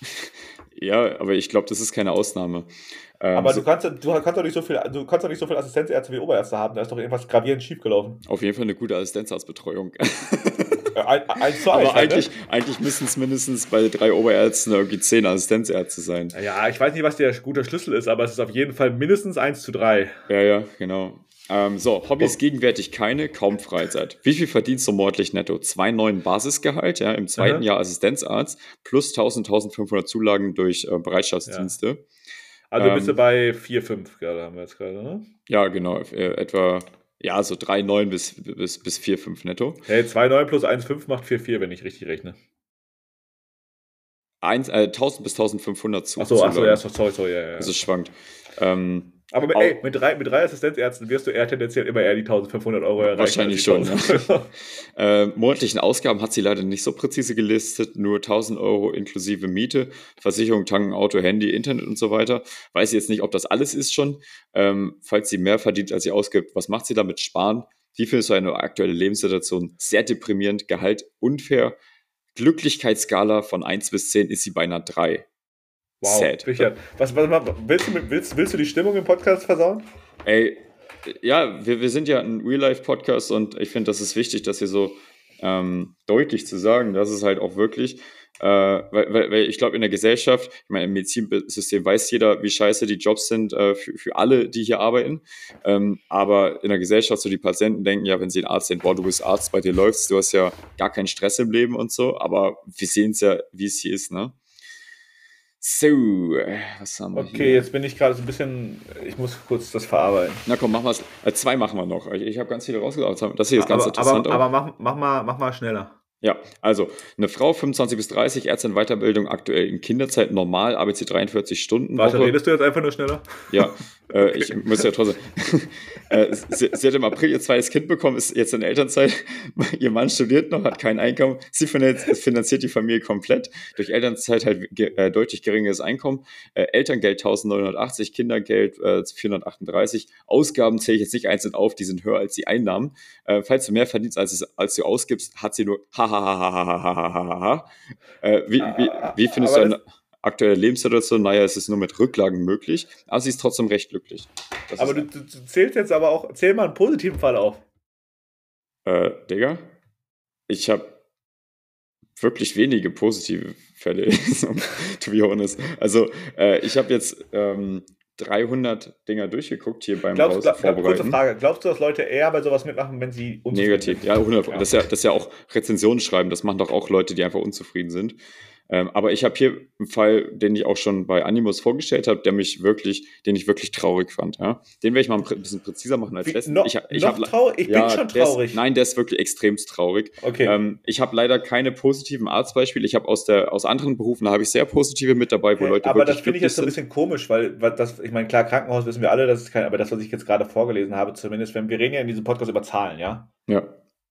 Ja, aber ich glaube, das ist keine Ausnahme. Ähm, Aber so, du kannst, du kannst doch nicht so viel, du kannst doch nicht so viel Assistenzärzte wie Oberärzte haben, da ist doch irgendwas gravierend schiefgelaufen. auf jeden Fall eine gute Assistenzarztbetreuung. eins zu eins. Aber halt, eigentlich, ne? eigentlich müssen es mindestens bei drei Oberärzten irgendwie zehn Assistenzärzte sein. Ja, ich weiß nicht, was der gute Schlüssel ist, aber es ist auf jeden Fall mindestens eins zu drei. Ja, ja, genau. Ähm, so, Hobbys Oh. gegenwärtig keine, kaum Freizeit. Wie viel verdienst du monatlich netto? zwei Komma neun Basisgehalt, ja, im zweiten Aha. Jahr Assistenzarzt, plus tausend, tausendfünfhundert Zulagen durch äh, Bereitschaftsdienste. Also Ähm, bist du bei vier, fünf gerade, haben wir jetzt gerade, ne? Ja, genau, äh, etwa, ja, so drei Komma neun bis, bis, bis vier Komma fünf netto. Hey, zwei Komma neun plus eins Komma fünf macht vier Komma vier, wenn ich richtig rechne. Eins, äh, tausend bis tausendfünfhundert zu, Achso, achso, ja, Zulagen. sorry, sorry, ja, ja. Also es schwankt. Ähm, Aber mit, au- ey, mit, drei, mit drei Assistenzärzten wirst du eher tendenziell immer eher die eintausendfünfhundert Euro erreichen. Wahrscheinlich als die schon, tausend. Äh, monatlichen Ausgaben hat sie leider nicht so präzise gelistet, nur tausend Euro inklusive Miete, Versicherung, Tanken, Auto, Handy, Internet und so weiter. Weiß jetzt nicht, ob das alles ist schon. Ähm, falls sie mehr verdient, als sie ausgibt, was macht sie damit? Sparen? Wie findest du eine aktuelle Lebenssituation? Sehr deprimierend, Gehalt unfair. Glücklichkeitsskala von eins bis zehn ist sie bei einer drei. Wow, Sad. Richard, was, was, was, willst, du, mit- willst, willst du die Stimmung im Podcast versauen? Ey, ja, wir, wir sind ja ein Real-Life-Podcast und ich finde, das ist wichtig, das hier so ähm, deutlich zu sagen. Das ist halt auch wirklich, äh, weil, weil, weil ich glaube, in der Gesellschaft, ich meine, im Medizinsystem weiß jeder, wie scheiße die Jobs sind äh, für, für alle, die hier arbeiten. Ähm, aber in der Gesellschaft, so die Patienten denken ja, wenn sie einen Arzt sehen, boah, du bist Arzt, bei dir läuft's, du hast ja gar keinen Stress im Leben und so. Aber wir sehen es ja, wie es hier ist, ne? So, äh, was haben wir Okay, hier? jetzt bin ich gerade so ein bisschen, ich muss kurz das verarbeiten. Na komm, machen wir es. Äh, zwei machen wir noch. Ich, ich habe ganz viele rausgesucht. Das hier ist ganz aber interessant aber, auch. aber mach, mach, mal, mach mal schneller. Ja, also eine Frau, fünfundzwanzig bis dreißig, Ärztin Weiterbildung, aktuell in Kinderzeit, normal, arbeitet sie dreiundvierzig Stunden. Warte, Woche. redest du jetzt einfach nur schneller? Ja, äh, ich muss ja trotzdem. äh, sie, sie hat im April ihr zweites Kind bekommen, ist jetzt in Elternzeit. Ihr Mann studiert noch, hat kein Einkommen. Sie finanziert, finanziert die Familie komplett. Durch Elternzeit halt ge- äh, deutlich geringeres Einkommen. Äh, Elterngeld neunzehnhundertachtzig, Kindergeld äh, vierhundertachtunddreißig. Ausgaben zähle ich jetzt nicht einzeln auf, die sind höher als die Einnahmen. Äh, falls du mehr verdienst, als, es, als du ausgibst, hat sie nur hahaha. Äh, wie, wie, wie findest Aber du eine aktuelle Lebenssituation? Naja, es ist nur mit Rücklagen möglich, aber sie ist trotzdem recht glücklich. Das Aber ist, du, du, du zählst jetzt aber auch, zähl mal einen positiven Fall auf. äh, Digga, ich habe wirklich wenige positive Fälle, to be honest. Also, äh, ich habe jetzt ähm, dreihundert Dinger durchgeguckt hier beim Glaubst, Haus glaub, glaub, kurze vorbereiten. Frage, glaubst du, dass Leute eher bei sowas mitmachen, wenn sie unzufrieden Negativ, sind? ja, hundert Prozent. Ja. Das, ist ja, das ist ja auch Rezensionen schreiben, das machen doch auch Leute, die einfach unzufrieden sind. Ähm, aber ich habe hier einen Fall, den ich auch schon bei Animus vorgestellt habe, der mich wirklich, den ich wirklich traurig fand. Ja? Den werde ich mal ein bisschen präziser machen als Wie, letzten. noch ich, ich noch hab, traurig? Ich ja, bin schon der traurig. Ist, nein, der ist wirklich extremst traurig. Okay. Ähm, ich habe leider keine positiven Arztbeispiele. Ich habe aus, der, aus anderen Berufen, da habe ich sehr positive mit dabei, wo Okay, Leute aber wirklich das finde ich glücklich jetzt so ein sind. bisschen komisch, weil, weil das, ich meine, klar, Krankenhaus wissen wir alle, das ist kein, aber das, was ich jetzt gerade vorgelesen habe, zumindest, wenn wir reden ja in diesem Podcast über Zahlen, ja, Ja.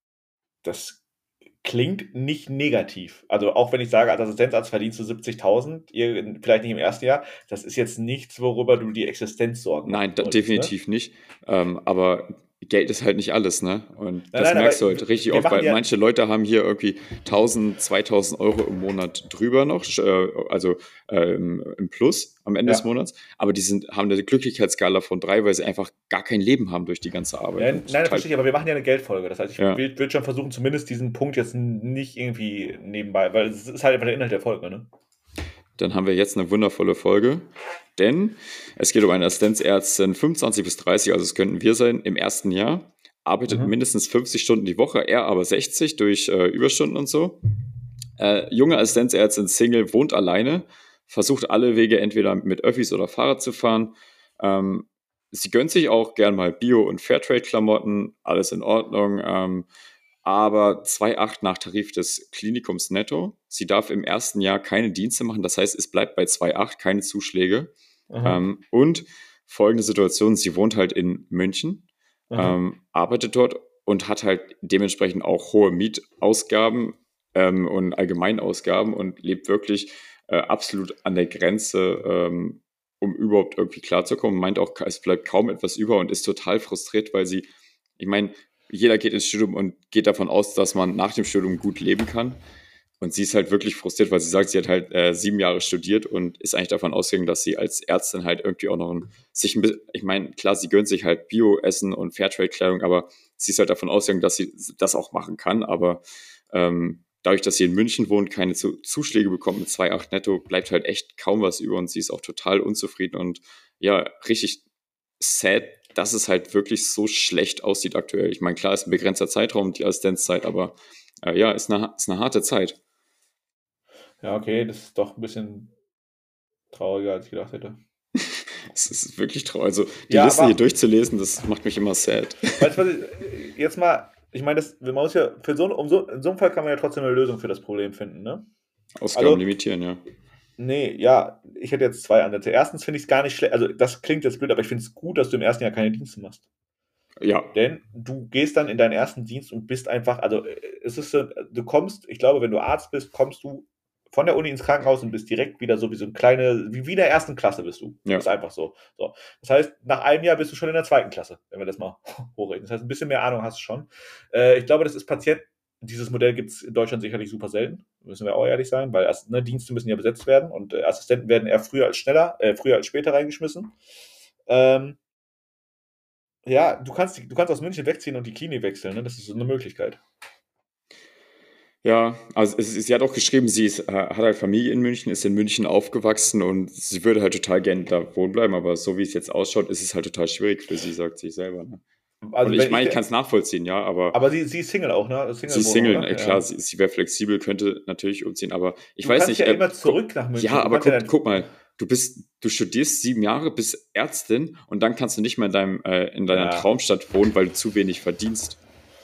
das klingt nicht negativ. Also auch wenn ich sage, als Assistenzarzt verdienst du siebzigtausend, ihr- vielleicht nicht im ersten Jahr, das ist jetzt nichts, worüber du die Existenz sorgen Nein, da, solltest, ne? definitiv nicht. Ähm, aber Geld ist halt nicht alles, ne? Und das nein, merkst du aber halt richtig wir oft, machen weil ja- manche Leute haben hier irgendwie tausend, zweitausend Euro im Monat drüber noch, äh, also ähm, im Plus am Ende Ja. des Monats, aber die sind, haben eine Glücklichkeitsskala von drei, weil sie einfach gar kein Leben haben durch die ganze Arbeit. Nein, Und nein, das total- verstehe ich, aber wir machen ja eine Geldfolge. Das heißt, ich Ja. will, will schon versuchen, zumindest diesen Punkt jetzt nicht irgendwie nebenbei, weil es ist halt einfach der Inhalt der Folge, ne? Dann haben wir jetzt eine wundervolle Folge, denn es geht um eine Assistenzärztin, fünfundzwanzig bis dreißig, also es könnten wir sein, im ersten Jahr, arbeitet Mhm. mindestens fünfzig Stunden die Woche, er aber sechzig durch äh, Überstunden und so. Äh, junge Assistenzärztin, Single, wohnt alleine, versucht alle Wege entweder mit Öffis oder Fahrrad zu fahren. Ähm, sie gönnt sich auch gern mal Bio- und Fairtrade-Klamotten, alles in Ordnung. Ähm, aber zwei Komma acht nach Tarif des Klinikums netto. Sie darf im ersten Jahr keine Dienste machen, das heißt, es bleibt bei zwei Komma acht, keine Zuschläge. Aha. Ähm, und folgende Situation, sie wohnt halt in München, Aha. ähm, arbeitet dort und hat halt dementsprechend auch hohe Mietausgaben ähm, und Allgemeinausgaben und lebt wirklich äh, absolut an der Grenze, ähm, um überhaupt irgendwie klarzukommen. Meint auch, es bleibt kaum etwas über und ist total frustriert, weil sie, ich meine, jeder geht ins Studium und geht davon aus, dass man nach dem Studium gut leben kann. Und sie ist halt wirklich frustriert, weil sie sagt, sie hat halt äh, sieben Jahre studiert und ist eigentlich davon ausgegangen, dass sie als Ärztin halt irgendwie auch noch ein, sich ein bisschen, ich meine, klar, sie gönnt sich halt Bio-Essen und Fairtrade-Kleidung, aber sie ist halt davon ausgegangen, dass sie das auch machen kann. Aber ähm, dadurch, dass sie in München wohnt, keine Zu- Zuschläge bekommt mit zwei Komma acht netto, bleibt halt echt kaum was über und sie ist auch total unzufrieden und ja, richtig sad, dass es halt wirklich so schlecht aussieht aktuell. Ich meine, klar, ist ein begrenzter Zeitraum, die Assistenzzeit, aber äh, ja, ist eine, ist eine harte Zeit. Ja, okay, das ist doch ein bisschen trauriger, als ich gedacht hätte. Es ist wirklich traurig. Also, die Ja, Liste aber- hier durchzulesen, das macht mich immer sad. Weißt du, was ich, jetzt mal, ich meine, das, man muss ja, für so, um so, in so einem Fall kann man ja trotzdem eine Lösung für das Problem finden, ne? Ausgaben Also- limitieren, ja. Nee, ja, ich hätte jetzt zwei Ansätze. Erstens finde ich es gar nicht schlecht, also das klingt jetzt blöd, aber ich finde es gut, dass du im ersten Jahr keine Dienste machst. Ja, Denn du gehst dann in deinen ersten Dienst und bist einfach, also äh, es ist so, du kommst, ich glaube, wenn du Arzt bist, kommst du von der Uni ins Krankenhaus und bist direkt wieder so wie so eine kleine, wie, wie in der ersten Klasse bist du. Ja. Das ist einfach so. so. Das heißt, nach einem Jahr bist du schon in der zweiten Klasse, wenn wir das mal hochrechnen. Das heißt, ein bisschen mehr Ahnung hast du schon. Äh, ich glaube, das ist Patient, dieses Modell gibt es in Deutschland sicherlich super selten, müssen wir auch ehrlich sein, weil Ass- ne, Dienste müssen ja besetzt werden und äh, Assistenten werden eher früher als schneller, äh, früher als später reingeschmissen. Ähm, ja, du kannst, die- du kannst aus München wegziehen und die Klinik wechseln, ne? Das ist so eine Möglichkeit. ja, also es ist, sie hat auch geschrieben, sie ist, äh, hat halt Familie in München, ist in München aufgewachsen und sie würde halt total gerne da wohnen bleiben, aber so wie es jetzt ausschaut, ist es halt total schwierig für sie, sagt sie selber. Ne? Also Und ich wenn meine, ich ich- kann es nachvollziehen, ja, aber, Aber sie, sie ist Single auch, ne? Single sie ist Single, oder? äh, klar, Ja. sie, sie wäre flexibel, könnte natürlich umziehen, aber ich Du weiß kannst nicht. ja äh, immer guck- zurück nach München. Ja, Du aber kannst ja guck, dann- guck mal, du bist, du studierst sieben Jahre, bist Ärztin und dann kannst du nicht mehr in, deinem, äh, in deiner Ja. Traumstadt wohnen, weil du zu wenig verdienst.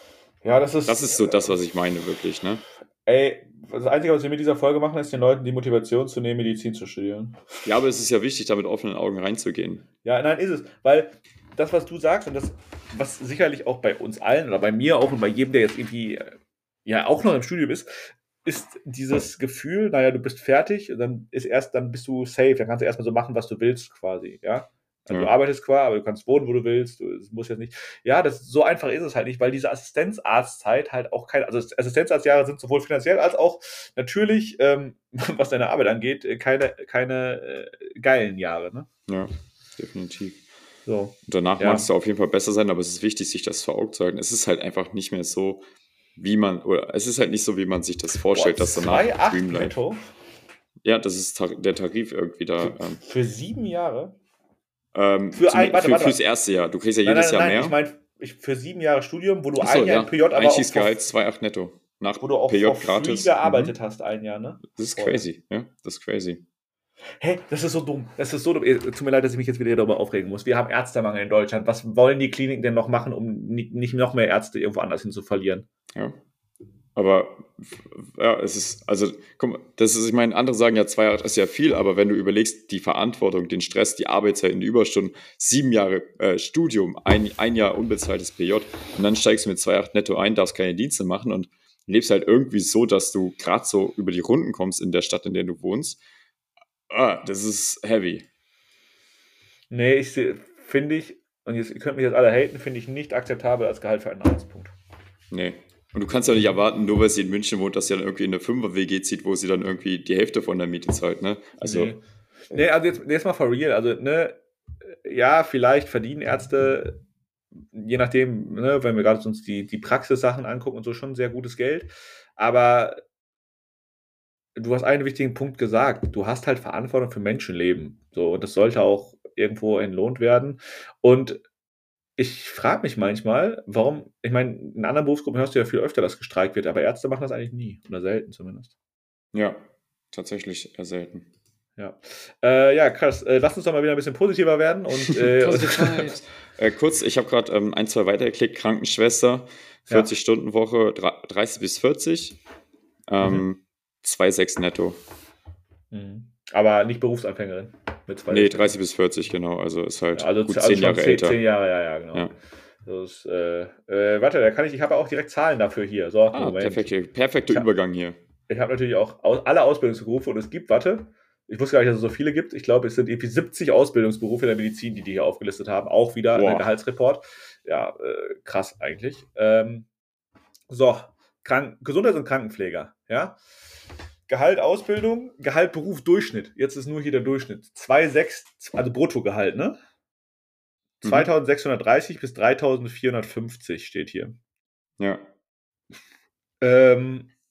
Ja, das ist. Das ist so das, was ich meine, wirklich, ne? Ey, das Einzige, was wir mit dieser Folge machen, ist den Leuten die Motivation zu nehmen, Medizin zu studieren. Ja, aber es ist ja wichtig, da mit offenen Augen reinzugehen. Ja, nein, ist es. Weil das, was du sagst und das, was sicherlich auch bei uns allen oder bei mir auch und bei jedem, der jetzt irgendwie äh, ja auch noch im Studium ist, ist dieses Gefühl, naja, du bist fertig, dann ist erst, dann bist du safe, dann kannst du erstmal so machen, was du willst, quasi, ja. Also Ja. du arbeitest zwar, aber du kannst wohnen, wo du willst, du, es muss jetzt nicht. Ja, das so einfach ist es halt nicht, weil diese Assistenzarztzeit halt auch keine, also Assistenzarztjahre sind sowohl finanziell als auch natürlich, ähm, was deine Arbeit angeht, äh, keine, keine äh, geilen Jahre, ne? Ja, definitiv. So. Und danach Ja. mag es ja auf jeden Fall besser sein, aber es ist wichtig, sich das vor Augen zu halten. Es ist halt einfach nicht mehr so, wie man, oder es ist halt nicht so, wie man sich das vorstellt, Boah, dass danach zwei Komma acht Dream bleibt. netto Ja, das ist tar der Tarif irgendwie da. Ähm, für sieben Jahre? ähm, Für zum, ein- warte, für, warte, fürs erste Jahr. Du kriegst ja Nein, jedes nein, nein, Jahr ich mehr. meine ich, für sieben Jahre Studium, wo du Achso, ein Jahr ja. im P J, aber auch Einstiegsgehalt for, zwei Komma acht netto. Nach wo du auch P J for gratis. free gearbeitet Mhm. hast, ein Jahr, ne? Das ist Voll. crazy, ja, das ist crazy. Hä, das ist so dumm. Das ist so dumm. Eh, Tut mir leid, dass ich mich jetzt wieder darüber aufregen muss. Wir haben Ärztemangel in Deutschland. Was wollen die Kliniken denn noch machen, um ni- nicht noch mehr Ärzte irgendwo anders hin zu verlieren? Ja. Aber ja, es ist, also, guck mal, das ist, ich meine, andere sagen ja, zwei Jahre ist ja viel, aber wenn du überlegst, die Verantwortung, den Stress, die Arbeitszeiten, die Überstunden, sieben Jahre äh, Studium, ein, ein Jahr unbezahltes P J und dann steigst du mit zwei Komma acht netto ein, darfst keine Dienste machen und lebst halt irgendwie so, dass du gerade so über die Runden kommst in der Stadt, in der du wohnst. Ah, das ist heavy. Nee, ich seh- finde ich, und jetzt, ihr könnt mich jetzt alle haten, finde ich nicht akzeptabel als Gehalt für einen Arztpunkt. Nee. Und du kannst ja nicht erwarten, nur weil sie in München wohnt, dass sie dann irgendwie in eine Fünfer-W G zieht, wo sie dann irgendwie die Hälfte von der Miete zahlt, ne? Also, Nee. Nee, also jetzt, jetzt mal for real. Also, ne, ja, vielleicht verdienen Ärzte, je nachdem, ne, wenn wir gerade uns die, die Praxissachen angucken und so, schon sehr gutes Geld. Aber du hast einen wichtigen Punkt gesagt. Du hast halt Verantwortung für Menschenleben. So, und das sollte auch irgendwo entlohnt werden. Und ich frage mich manchmal, warum, ich meine, in anderen Berufsgruppen hörst du ja viel öfter, dass gestreikt wird, aber Ärzte machen das eigentlich nie. Oder selten zumindest. ja, tatsächlich eher selten. Ja, äh, ja krass. Äh, lass uns doch mal wieder ein bisschen positiver werden. Und, äh, äh, kurz, ich habe gerade ähm, ein, zwei weitergeklickt. Krankenschwester, vierzig-Stunden-Woche, dreißig bis vierzig, ähm, Mhm. zwei Komma sechs netto. Mhm. Aber nicht Berufsanfängerin. Mit zwei Nee, dreißig bis vierzig, genau. Also ist halt Ja, also gut also zehn schon Jahre zehn, älter. zehn Jahre, ja, ja, genau. Ja. Das ist, äh, äh, warte, da kann ich, ich habe auch direkt Zahlen dafür hier. So, Ah, Moment. perfekte, perfekter Ich hab- Übergang hier. Ich habe natürlich auch aus, alle Ausbildungsberufe und es gibt, warte, ich wusste gar nicht, dass es so viele gibt. Ich glaube, es sind irgendwie siebzig Ausbildungsberufe in der Medizin, die die hier aufgelistet haben. Auch wieder Boah. ein Gehaltsreport. Ja, äh, krass eigentlich. Ähm, so, Krank Gesundheits- und Krankenpfleger, ja. Gehalt Ausbildung, Gehalt Beruf Durchschnitt. Jetzt ist nur hier der Durchschnitt. zwei Komma sechs, also Bruttogehalt, ne? Mhm. zweitausendsechshundertdreißig bis dreitausendvierhundertfünfzig steht hier. Ja. Ähm,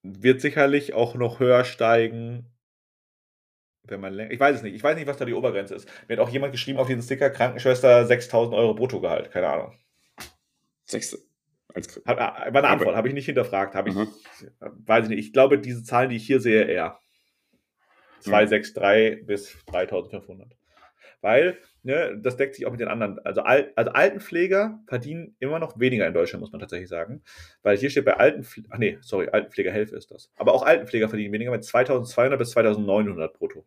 wird sicherlich auch noch höher steigen, wenn man länger. Ich weiß es nicht. Ich weiß nicht, was da die Obergrenze ist. Mir hat auch jemand geschrieben auf diesen Sticker, Krankenschwester sechstausend Euro Bruttogehalt. Keine Ahnung. Sechs. Als, Hat, war eine Antwort, habe ich nicht hinterfragt. Habe ich, Aha. weiß ich nicht. Ich glaube, diese Zahlen, die ich hier sehe, eher zweihundertdreiundsechzig bis dreitausendfünfhundert. Weil, ne, das deckt sich auch mit den anderen. Also, Al also Altenpfleger verdienen immer noch weniger in Deutschland, muss man tatsächlich sagen. Weil hier steht bei Altenpfleger, ach nee, sorry, Altenpflegerhilfe ist das. Aber auch Altenpfleger verdienen weniger mit zweitausendzweihundert bis zweitausendneunhundert brutto.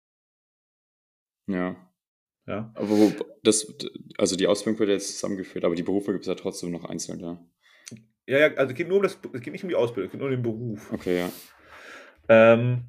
Ja. Ja. Aber wo, das, also die Ausbildung wird jetzt zusammengeführt, aber die Berufe gibt es ja trotzdem noch einzeln, ja. Ja, ja, also es geht nur um das, es geht nicht um die Ausbildung, es geht nur um den Beruf. Okay, ja. Ähm,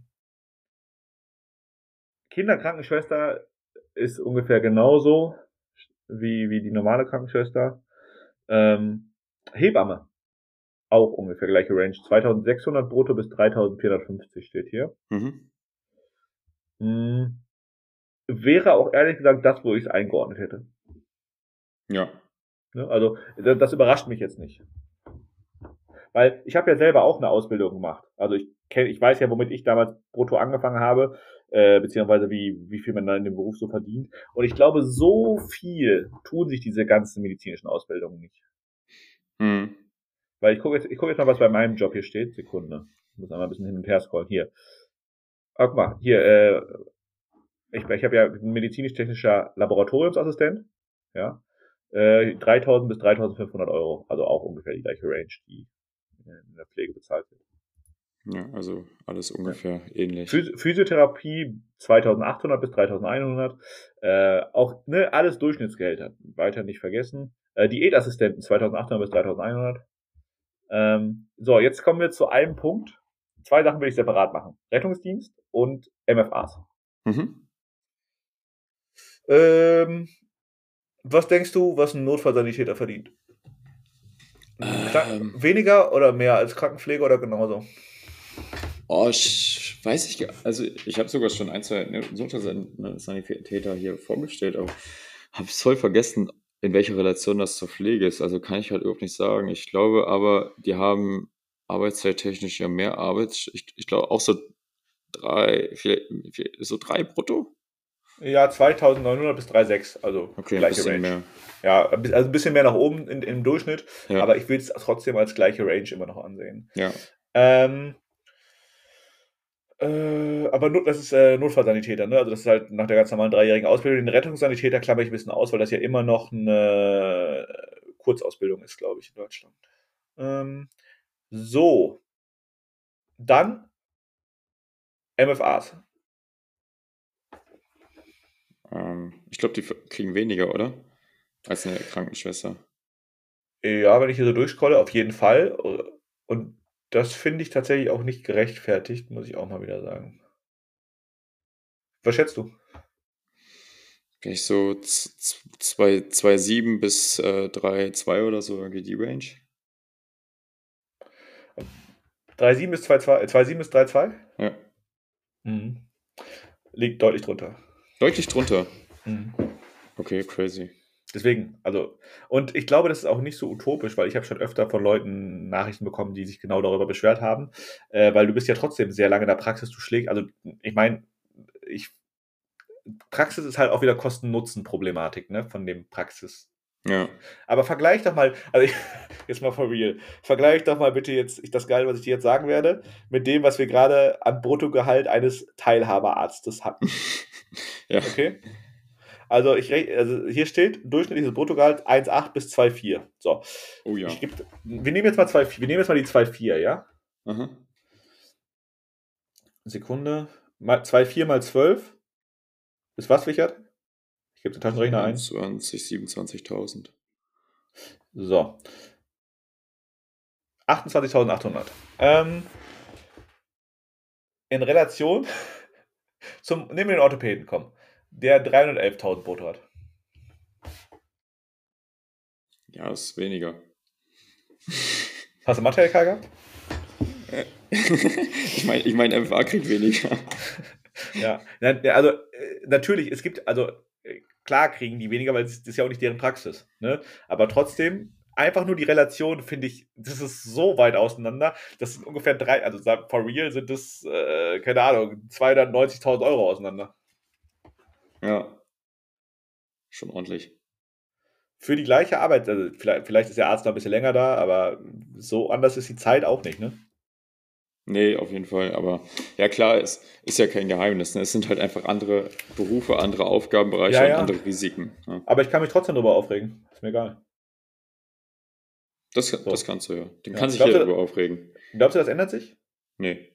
Kinderkrankenschwester ist ungefähr genauso wie, wie die normale Krankenschwester. Ähm, Hebamme, auch ungefähr gleiche Range. zweitausendsechshundert brutto bis dreitausendvierhundertfünfzig steht hier. Mhm. Hm, wäre auch ehrlich gesagt das, wo ich es eingeordnet hätte. Ja. Ne? Also das, das überrascht mich jetzt nicht. Weil ich habe ja selber auch eine Ausbildung gemacht. Also ich kenn, ich weiß ja, womit ich damals brutto angefangen habe, äh, beziehungsweise wie, wie viel man dann in dem Beruf so verdient. Und ich glaube, so viel tun sich diese ganzen medizinischen Ausbildungen nicht. Mhm. Weil ich gucke jetzt, ich guck jetzt mal, was bei meinem Job hier steht. Sekunde. Ich muss einmal ein bisschen hin und her scrollen. Hier. Ah, guck mal, hier, äh, ich, ich habe ja ein medizinisch-technischer Laboratoriumsassistent. Ja. Äh, dreitausend bis dreitausendfünfhundert Euro. Also auch ungefähr die gleiche Range, die in der Pflege bezahlt wird. Ja, also alles ungefähr ja. ähnlich. Physi Physiotherapie zweitausendachthundert bis dreitausendeinhundert. Äh, auch ne, alles Durchschnittsgehälter. Weiter nicht vergessen. Äh, Diätassistenten zweitausendachthundert bis dreitausendeinhundert. Ähm, so, jetzt kommen wir zu einem Punkt. Zwei Sachen will ich separat machen. Rettungsdienst und M F As. Mhm. Ähm, was denkst du, was ein Notfallsanitäter verdient? Ähm, Weniger oder mehr als Krankenpfleger oder genauso? Oh, ich weiß ich, also ich habe sogar schon ein, zwei Notfallsanitäter hier vorgestellt, aber habe es voll vergessen, in welcher Relation das zur Pflege ist. Also kann ich halt überhaupt nicht sagen. Ich glaube aber, die haben arbeitszeittechnisch ja mehr Arbeit. Ich, ich glaube auch so drei, vielleicht, so drei brutto? Ja, zweitausendneunhundert bis dreitausendsechshundert, also okay, gleiche ein bisschen Range. Mehr. Ja, also ein bisschen mehr nach oben in, im Durchschnitt, ja. aber ich will es trotzdem als gleiche Range immer noch ansehen. Ja. Ähm, äh, aber not, das ist äh, Notfallsanitäter, ne? Also das ist halt nach der ganz normalen dreijährigen Ausbildung. Den Rettungssanitäter klammer ich ein bisschen aus, weil das ja immer noch eine Kurzausbildung ist, glaube ich, in Deutschland. Ähm, so. Dann M F As. Ähm, ich glaube, die kriegen weniger, oder? Als eine Krankenschwester. Ja, wenn ich hier so durchscrolle, auf jeden Fall. Und das finde ich tatsächlich auch nicht gerechtfertigt, muss ich auch mal wieder sagen. Was schätzt du? Ich so zwei Komma sieben bis äh, drei Komma zwei oder so, irgendwie die Range. drei Komma sieben bis zwei Komma sieben bis drei Komma zwei? Ja. Mhm. Liegt deutlich drunter. Deutlich drunter? Mhm. Okay, crazy. Deswegen, also, und ich glaube, das ist auch nicht so utopisch, weil ich habe schon öfter von Leuten Nachrichten bekommen, die sich genau darüber beschwert haben, äh, weil du bist ja trotzdem sehr lange in der Praxis, du schlägst, also ich meine, ich, Praxis ist halt auch wieder Kosten-Nutzen-Problematik, ne, von dem Praxis. Ja. Aber vergleich doch mal, also ich, jetzt mal for real, vergleich doch mal bitte jetzt, das Geile, was ich dir jetzt sagen werde, mit dem, was wir gerade an Bruttogehalt eines Teilhaberarztes hatten. Ja. Okay? Also, ich, also hier steht durchschnittliches Bruttogehalt eins Komma acht bis zwei Komma vier. So. Oh ja. Ich geb, wir nehmen jetzt mal zwei, wir nehmen jetzt mal die zwei Komma vier, ja? Aha. Sekunde. Mal, zwei Komma vier mal zwölf. Ist was, Richard? Ich gebe den Taschenrechner ein. zwanzig, siebenundzwanzigtausend. So. achtundzwanzigtausendachthundert. Ähm, in Relation zum, nehmen wir den Orthopäden, komm. Der dreihundertelftausend brutto hat. Ja, ist weniger. Hast du Mathe-L K gehabt? ich meine, ich mein, M F A kriegt weniger. Ja, also natürlich, es gibt, also klar kriegen die weniger, weil das ist ja auch nicht deren Praxis. Ne? Aber trotzdem, einfach nur die Relation, finde ich, das ist so weit auseinander. Das sind ungefähr drei, also for real sind das, äh, keine Ahnung, zweihundertneunzigtausend Euro auseinander. Ja. Schon ordentlich. Für die gleiche Arbeit, also vielleicht, vielleicht ist der Arzt noch ein bisschen länger da, aber so anders ist die Zeit auch nicht, ne? Nee, auf jeden Fall. Aber ja klar, es ist ja kein Geheimnis. Ne? Es sind halt einfach andere Berufe, andere Aufgabenbereiche Ja, und ja. andere Risiken. Ja. Aber ich kann mich trotzdem darüber aufregen. Ist mir egal. Das, So. das kannst du ja. Dem Ja. kann sich Glaubst jeder du- darüber aufregen. Glaubst du, das ändert sich? Nee.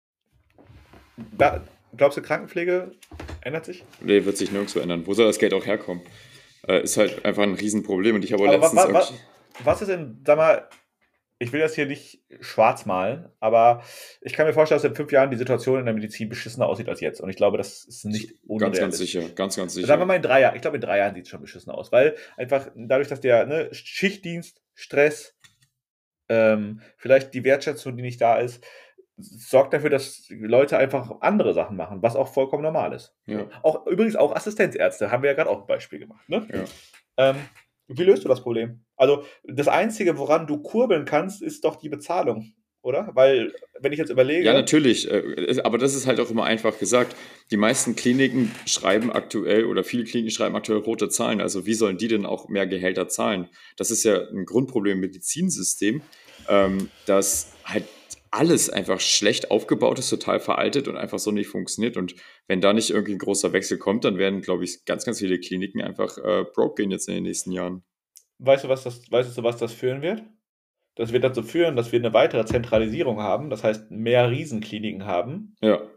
Da, glaubst du, Krankenpflege ändert sich? Nee, wird sich nirgendwo ändern. Wo soll das Geld auch herkommen? Äh, ist halt einfach ein Riesenproblem. Und ich habe auch Aber wa, letztens wa, wa, irgendwie- was ist denn, sag mal, ich will das hier nicht schwarz malen, aber ich kann mir vorstellen, dass in fünf Jahren die Situation in der Medizin beschissener aussieht als jetzt. Und ich glaube, das ist nicht ganz, unrealistisch. ganz sicher. Ganz, ganz sicher. Sagen wir mal in drei Jahren. Ich glaube, in drei Jahren sieht es schon beschissen aus, weil einfach dadurch, dass der ne, Schichtdienst, Stress, ähm, vielleicht die Wertschätzung, die nicht da ist, sorgt dafür, dass Leute einfach andere Sachen machen, was auch vollkommen normal ist. Ja. Auch übrigens auch Assistenzärzte, haben wir ja gerade auch ein Beispiel gemacht. Ne? Ja. Ähm, wie löst du das Problem? Also das Einzige, woran du kurbeln kannst, ist doch die Bezahlung, oder? Weil, wenn ich jetzt überlege... Ja, natürlich. äh, Aber das ist halt auch immer einfach gesagt. Die meisten Kliniken schreiben aktuell oder viele Kliniken schreiben aktuell rote Zahlen. Also wie sollen die denn auch mehr Gehälter zahlen? Das ist ja ein Grundproblem im Medizinsystem, ähm, dass halt alles einfach schlecht aufgebaut ist, total veraltet und einfach so nicht funktioniert. Und wenn da nicht irgendwie ein großer Wechsel kommt, dann werden, glaube ich, ganz, ganz viele Kliniken einfach äh, broke gehen jetzt in den nächsten Jahren. Weißt du, was das, weißt du, was das führen wird? Das wird dazu führen, dass wir eine weitere Zentralisierung haben, das heißt mehr Riesenkliniken haben, Ja.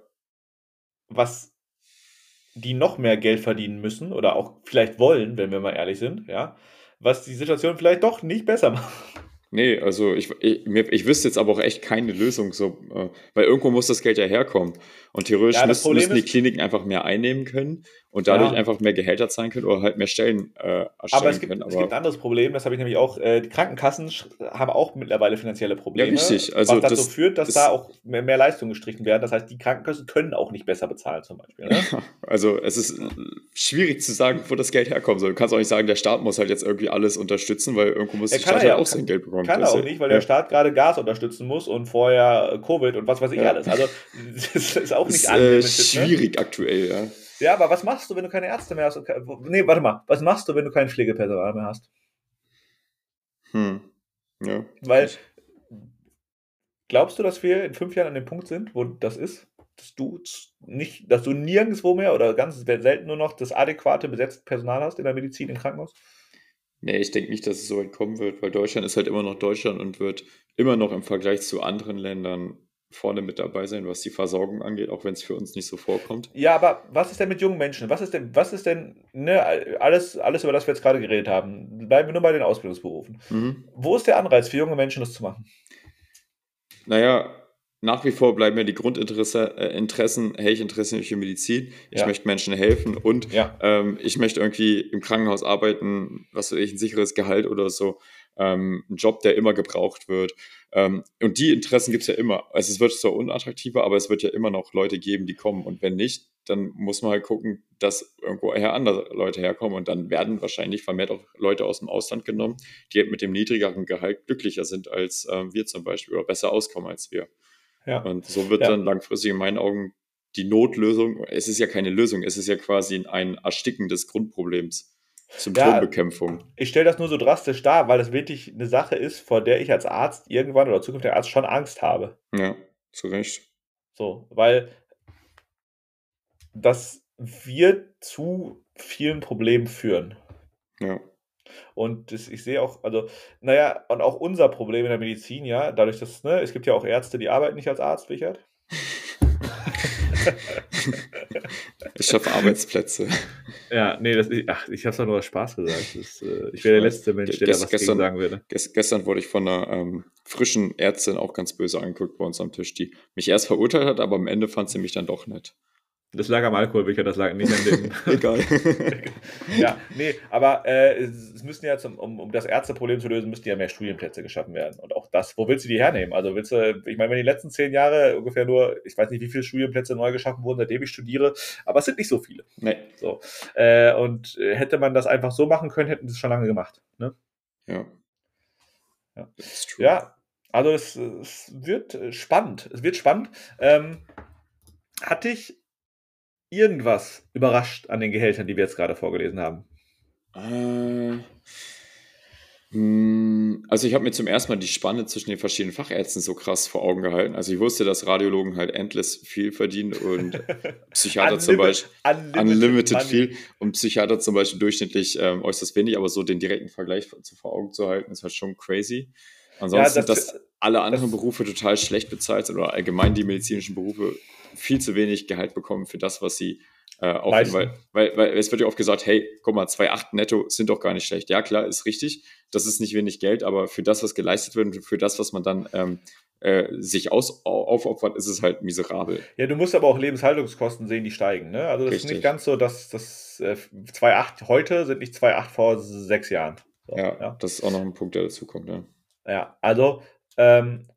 was die noch mehr Geld verdienen müssen oder auch vielleicht wollen, wenn wir mal ehrlich sind, ja, was die Situation vielleicht doch nicht besser macht. Nee, also ich, ich, mir, ich wüsste jetzt aber auch echt keine Lösung, so, äh, weil irgendwo muss das Geld ja herkommen. Und theoretisch Ja, das müssen, Problem müssen die ist- Kliniken einfach mehr einnehmen können und dadurch Ja. einfach mehr Gehälter zahlen können oder halt mehr Stellen äh, erstellen Aber es gibt, können. es gibt ein anderes Problem, das habe ich nämlich auch, äh, die Krankenkassen sch- haben auch mittlerweile finanzielle Probleme, Ja, richtig. Also was dazu das führt, dass ist- da auch mehr, mehr Leistungen gestrichen werden. Das heißt, die Krankenkassen können auch nicht besser bezahlen zum Beispiel. Ne? Also es ist äh, schwierig zu sagen, wo das Geld herkommen soll. Du kannst auch nicht sagen, der Staat muss halt jetzt irgendwie alles unterstützen, weil irgendwo muss Ja, der kann Staat er halt ja auch sein Geld bekommen. Kann er Das auch ist ja- nicht, weil ja. der Staat gerade Gas unterstützen muss und vorher äh, Covid und was weiß ich Ja. alles. Also das ist auch nicht ist äh, unlimited, ne? schwierig aktuell, ja. Ja, aber was machst du, wenn du keine Ärzte mehr hast? Und ke- Nee, warte mal. Was machst du, wenn du kein Pflegepersonal mehr hast? Hm. Ja. Weil, glaubst du, dass wir in fünf Jahren an dem Punkt sind, wo das ist? Dass du z- nicht, dass du nirgendwo mehr oder ganz selten nur noch das adäquate besetzte Personal hast in der Medizin, im Krankenhaus? Nee, ich denke nicht, dass es so weit kommen wird, weil Deutschland ist halt immer noch Deutschland und wird immer noch im Vergleich zu anderen Ländern vorne mit dabei sein, was die Versorgung angeht, auch wenn es für uns nicht so vorkommt. Ja, aber was ist denn mit jungen Menschen? Was ist denn, was ist denn, ne, alles, alles, über das wir jetzt gerade geredet haben, bleiben wir nur bei den Ausbildungsberufen. Mhm. Wo ist der Anreiz für junge Menschen, das zu machen? Naja, nach wie vor bleiben mir die Grundinteressen, äh, Interessen, hey, ich interessiere mich für Medizin, ich Ja. möchte Menschen helfen und Ja. ähm, ich möchte irgendwie im Krankenhaus arbeiten, was weiß ich, ein sicheres Gehalt oder so, ähm, ein Job, der immer gebraucht wird. Ähm, und die Interessen gibt es ja immer. Also es wird zwar unattraktiver, aber es wird ja immer noch Leute geben, die kommen. Und wenn nicht, dann muss man halt gucken, dass irgendwoher andere Leute herkommen. Und dann werden wahrscheinlich vermehrt auch Leute aus dem Ausland genommen, die halt mit dem niedrigeren Gehalt glücklicher sind als ähm, wir zum Beispiel oder besser auskommen als wir. Ja. Und so wird Ja. dann langfristig in meinen Augen die Notlösung, es ist ja keine Lösung, es ist ja quasi ein Ersticken des Grundproblems. Symptombekämpfung. Ich stelle das nur so drastisch dar, weil das wirklich eine Sache ist, vor der ich als Arzt irgendwann oder zukünftiger Arzt schon Angst habe. Ja, zu Recht. So, weil das wird zu vielen Problemen führen. Ja. Und das, ich sehe auch, also, naja, und auch unser Problem in der Medizin, ja, dadurch, dass, ne, es gibt ja auch Ärzte, die arbeiten nicht als Arzt, Richard. Ich schaffe Arbeitsplätze. Ja, nee, das, ach, ich habe es doch nur aus Spaß gesagt. Das, äh, ich wäre der letzte Mensch, der da Gest- was gestern- gegen sagen würde. Gest gestern wurde ich von einer ähm, frischen Ärztin auch ganz böse angeguckt bei uns am Tisch, die mich erst verurteilt hat, aber am Ende fand sie mich dann doch nett. Das lag am Alkohol, Richard, das lag nicht an dem. Egal. Ja, nee, aber äh, es, es müssen ja, zum, um, um das Ärzteproblem zu lösen, müssten ja mehr Studienplätze geschaffen werden. Und auch das, wo willst du die hernehmen? Also willst du, ich meine, wenn die letzten zehn Jahre ungefähr nur, ich weiß nicht, wie viele Studienplätze neu geschaffen wurden, seitdem ich studiere, aber es sind nicht so viele. Nee. So. Äh, und äh, hätte man das einfach so machen können, hätten sie es schon lange gemacht. Ne? Ja. Ja, ja also es, es wird spannend. Es wird spannend. Ähm, hat dich irgendwas überrascht an den Gehältern, die wir jetzt gerade vorgelesen haben? Äh, also ich habe mir zum ersten Mal die Spanne zwischen den verschiedenen Fachärzten so krass vor Augen gehalten. Also ich wusste, dass Radiologen halt endless viel verdienen und Psychiater zum Beispiel unlimited, unlimited viel und Psychiater zum Beispiel durchschnittlich ähm, äußerst wenig, aber so den direkten Vergleich zu vor Augen zu halten, ist halt schon crazy. Ansonsten, ja, das, dass alle anderen das, Berufe total schlecht bezahlt sind oder allgemein die medizinischen Berufe viel zu wenig Gehalt bekommen für das, was sie äh, aufnehmen. Weil, weil, weil es wird ja oft gesagt, hey, guck mal, zwei Komma acht netto sind doch gar nicht schlecht. Ja, klar, ist richtig. Das ist nicht wenig Geld, aber für das, was geleistet wird und für das, was man dann ähm, äh, sich aus, aufopfert, ist es halt miserabel. Ja, du musst aber auch Lebenshaltungskosten sehen, die steigen. Ne? Also das richtig. Ist nicht ganz so, dass das äh, zwei Komma acht heute sind nicht zwei Komma acht vor sechs Jahren. So, ja, ja, das ist auch noch ein Punkt, der dazu kommt. Ja, ja also ähm,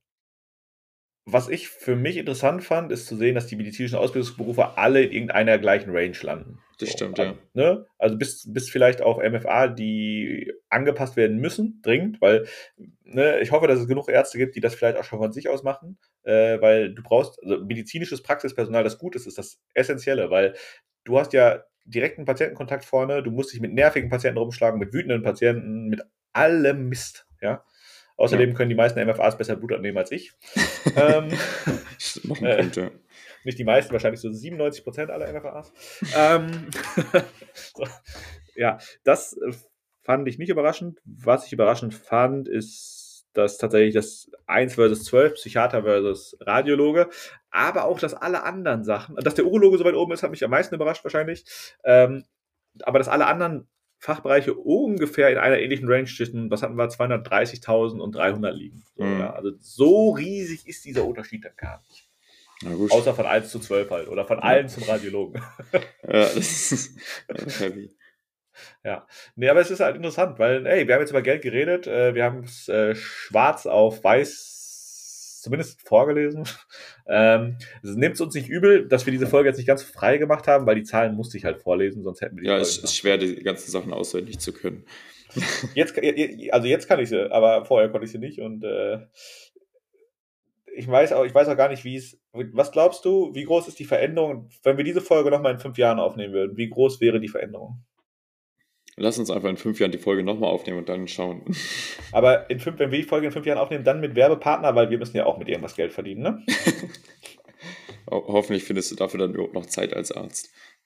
was ich für mich interessant fand, ist zu sehen, dass die medizinischen Ausbildungsberufe alle in irgendeiner gleichen Range landen. Das so, stimmt, also, ja. Ne? Also bis, bis vielleicht auf M F A, die angepasst werden müssen, dringend, weil ne, ich hoffe, dass es genug Ärzte gibt, die das vielleicht auch schon von sich aus machen, äh, weil du brauchst, also medizinisches Praxispersonal, das gut ist, ist das Essentielle, weil du hast ja direkten Patientenkontakt vorne, du musst dich mit nervigen Patienten rumschlagen, mit wütenden Patienten, mit allem Mist, ja. Außerdem ja. können die meisten M F As besser Blut abnehmen als ich. ähm, noch ein Punkt, ja. Nicht die meisten, wahrscheinlich so siebenundneunzig Prozent aller M F As. ähm, so. Ja, das fand ich nicht überraschend. Was ich überraschend fand, ist, dass tatsächlich das eins versus zwölf, Psychiater versus Radiologe, aber auch, dass alle anderen Sachen, dass der Urologe so weit oben ist, hat mich am meisten überrascht wahrscheinlich. Ähm, aber dass alle anderen Fachbereiche ungefähr in einer ähnlichen Range zwischen, was hatten wir, zweihundertdreißigtausend und dreihundert liegen. So, mhm. ja. Also so riesig ist dieser Unterschied dann gar nicht. Na gut. Außer von eins zu zwölf halt. Oder von ja. allen zum Radiologen. Ja, das ist heavy. Ja, nee, aber es ist halt interessant, weil, ey, wir haben jetzt über Geld geredet, äh, wir haben es äh, schwarz auf weiß zumindest vorgelesen. Ähm, nehmt es uns nicht übel, dass wir diese Folge jetzt nicht ganz frei gemacht haben, weil die Zahlen musste ich halt vorlesen, sonst hätten wir die Ja, es ist schwer, die ganzen Sachen auswendig zu können. Jetzt, also jetzt kann ich sie, aber vorher konnte ich sie nicht und äh, ich weiß auch, ich weiß auch gar nicht, wie es, was glaubst du, wie groß ist die Veränderung, wenn wir diese Folge nochmal in fünf Jahren aufnehmen würden, wie groß wäre die Veränderung? Lass uns einfach in fünf Jahren die Folge nochmal aufnehmen und dann schauen. Aber in fünf, wenn wir die Folge in fünf Jahren aufnehmen, dann mit Werbepartner, weil wir müssen ja auch mit irgendwas Geld verdienen, ne? Ho- hoffentlich findest du dafür dann überhaupt noch Zeit als Arzt.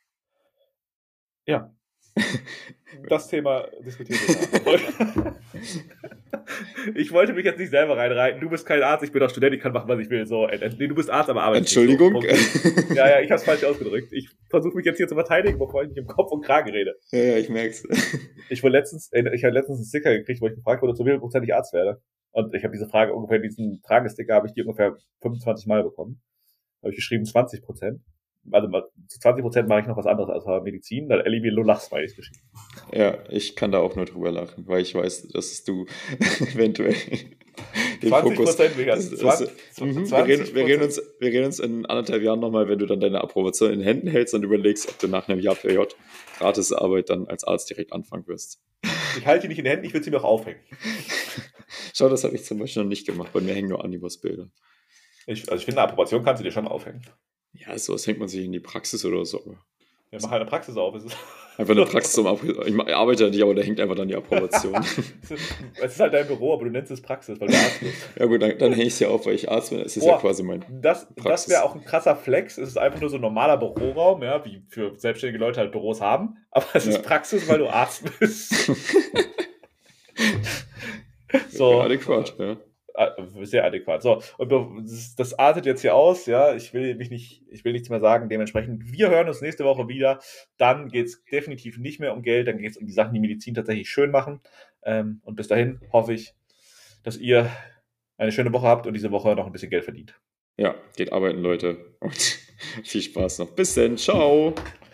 Ja. Das Thema diskutieren wir nach. Ich wollte mich jetzt nicht selber reinreiten. Du bist kein Arzt, ich bin doch Student, ich kann machen, was ich will. So, nee, du bist Arzt, aber arbeitest nicht. Entschuldigung? So. Ja, ja, ich habe es falsch ausgedrückt. Ich versuche mich jetzt hier zu verteidigen, bevor ich mich im Kopf und Kragen rede. Ja, ja, ich merk's. Ich wurde letztens, ich habe letztens einen Sticker gekriegt, wo ich gefragt wurde, zu wie viel Prozent ich Arzt werde. Und ich habe diese Frage ungefähr, diesen Tragesticker habe ich die ungefähr fünfundzwanzig Mal bekommen. Da habe ich geschrieben zwanzig Prozent. Also zu zwanzig Prozent mache ich noch was anderes als Medizin, dann Ellie mir nur Lachsmilies geschrieben. Ja, ich kann da auch nur drüber lachen, weil ich weiß, dass du eventuell den zwanzig Fokus... Prozent weniger. Das, das, zwanzig wir, reden, wir, reden uns, wir reden uns in anderthalb Jahren nochmal, wenn du dann deine Approbation in den Händen hältst und überlegst, ob du nach einem Jahr P J Gratisarbeit dann als Arzt direkt anfangen wirst. Ich halte die nicht in den Händen, ich würde sie mir auch aufhängen. Schau, das habe ich zum Beispiel noch nicht gemacht, bei mir hängen nur Anibus-Bilder. Ich, also ich finde, eine Approbation kannst du dir schon aufhängen. Ja, sowas hängt man sich in die Praxis oder so. Ja, mach halt eine Praxis auf. Einfach eine Praxis um Ich arbeite ja nicht, aber da hängt einfach dann die Approbation. Es ist halt dein Büro, aber du nennst es Praxis, weil du Arzt bist. Ja gut, dann, dann hänge ich es ja auf, weil ich Arzt bin. Es ist Boah, ja quasi mein Das, das wäre auch ein krasser Flex. Es ist einfach nur so ein normaler Büroraum, ja, wie für selbstständige Leute halt Büros haben. Aber es ist ja. Praxis, weil du Arzt bist. So. Ja, adäquat, ja. Sehr adäquat. So, und das, das artet jetzt hier aus, ja, ich will mich nicht, ich will nichts mehr sagen, dementsprechend, wir hören uns nächste Woche wieder, dann geht es definitiv nicht mehr um Geld, dann geht es um die Sachen, die Medizin tatsächlich schön machen, ähm, und bis dahin hoffe ich, dass ihr eine schöne Woche habt und diese Woche noch ein bisschen Geld verdient. Ja, geht arbeiten, Leute, und viel Spaß noch. Bis dann, ciao!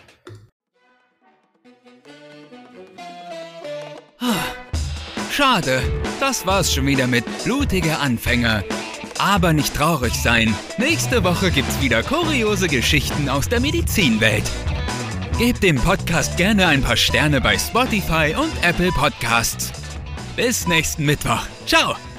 Schade, das war's schon wieder mit Blutige Anfänger. Aber nicht traurig sein. Nächste Woche gibt's wieder kuriose Geschichten aus der Medizinwelt. Gebt dem Podcast gerne ein paar Sterne bei Spotify und Apple Podcasts. Bis nächsten Mittwoch. Ciao!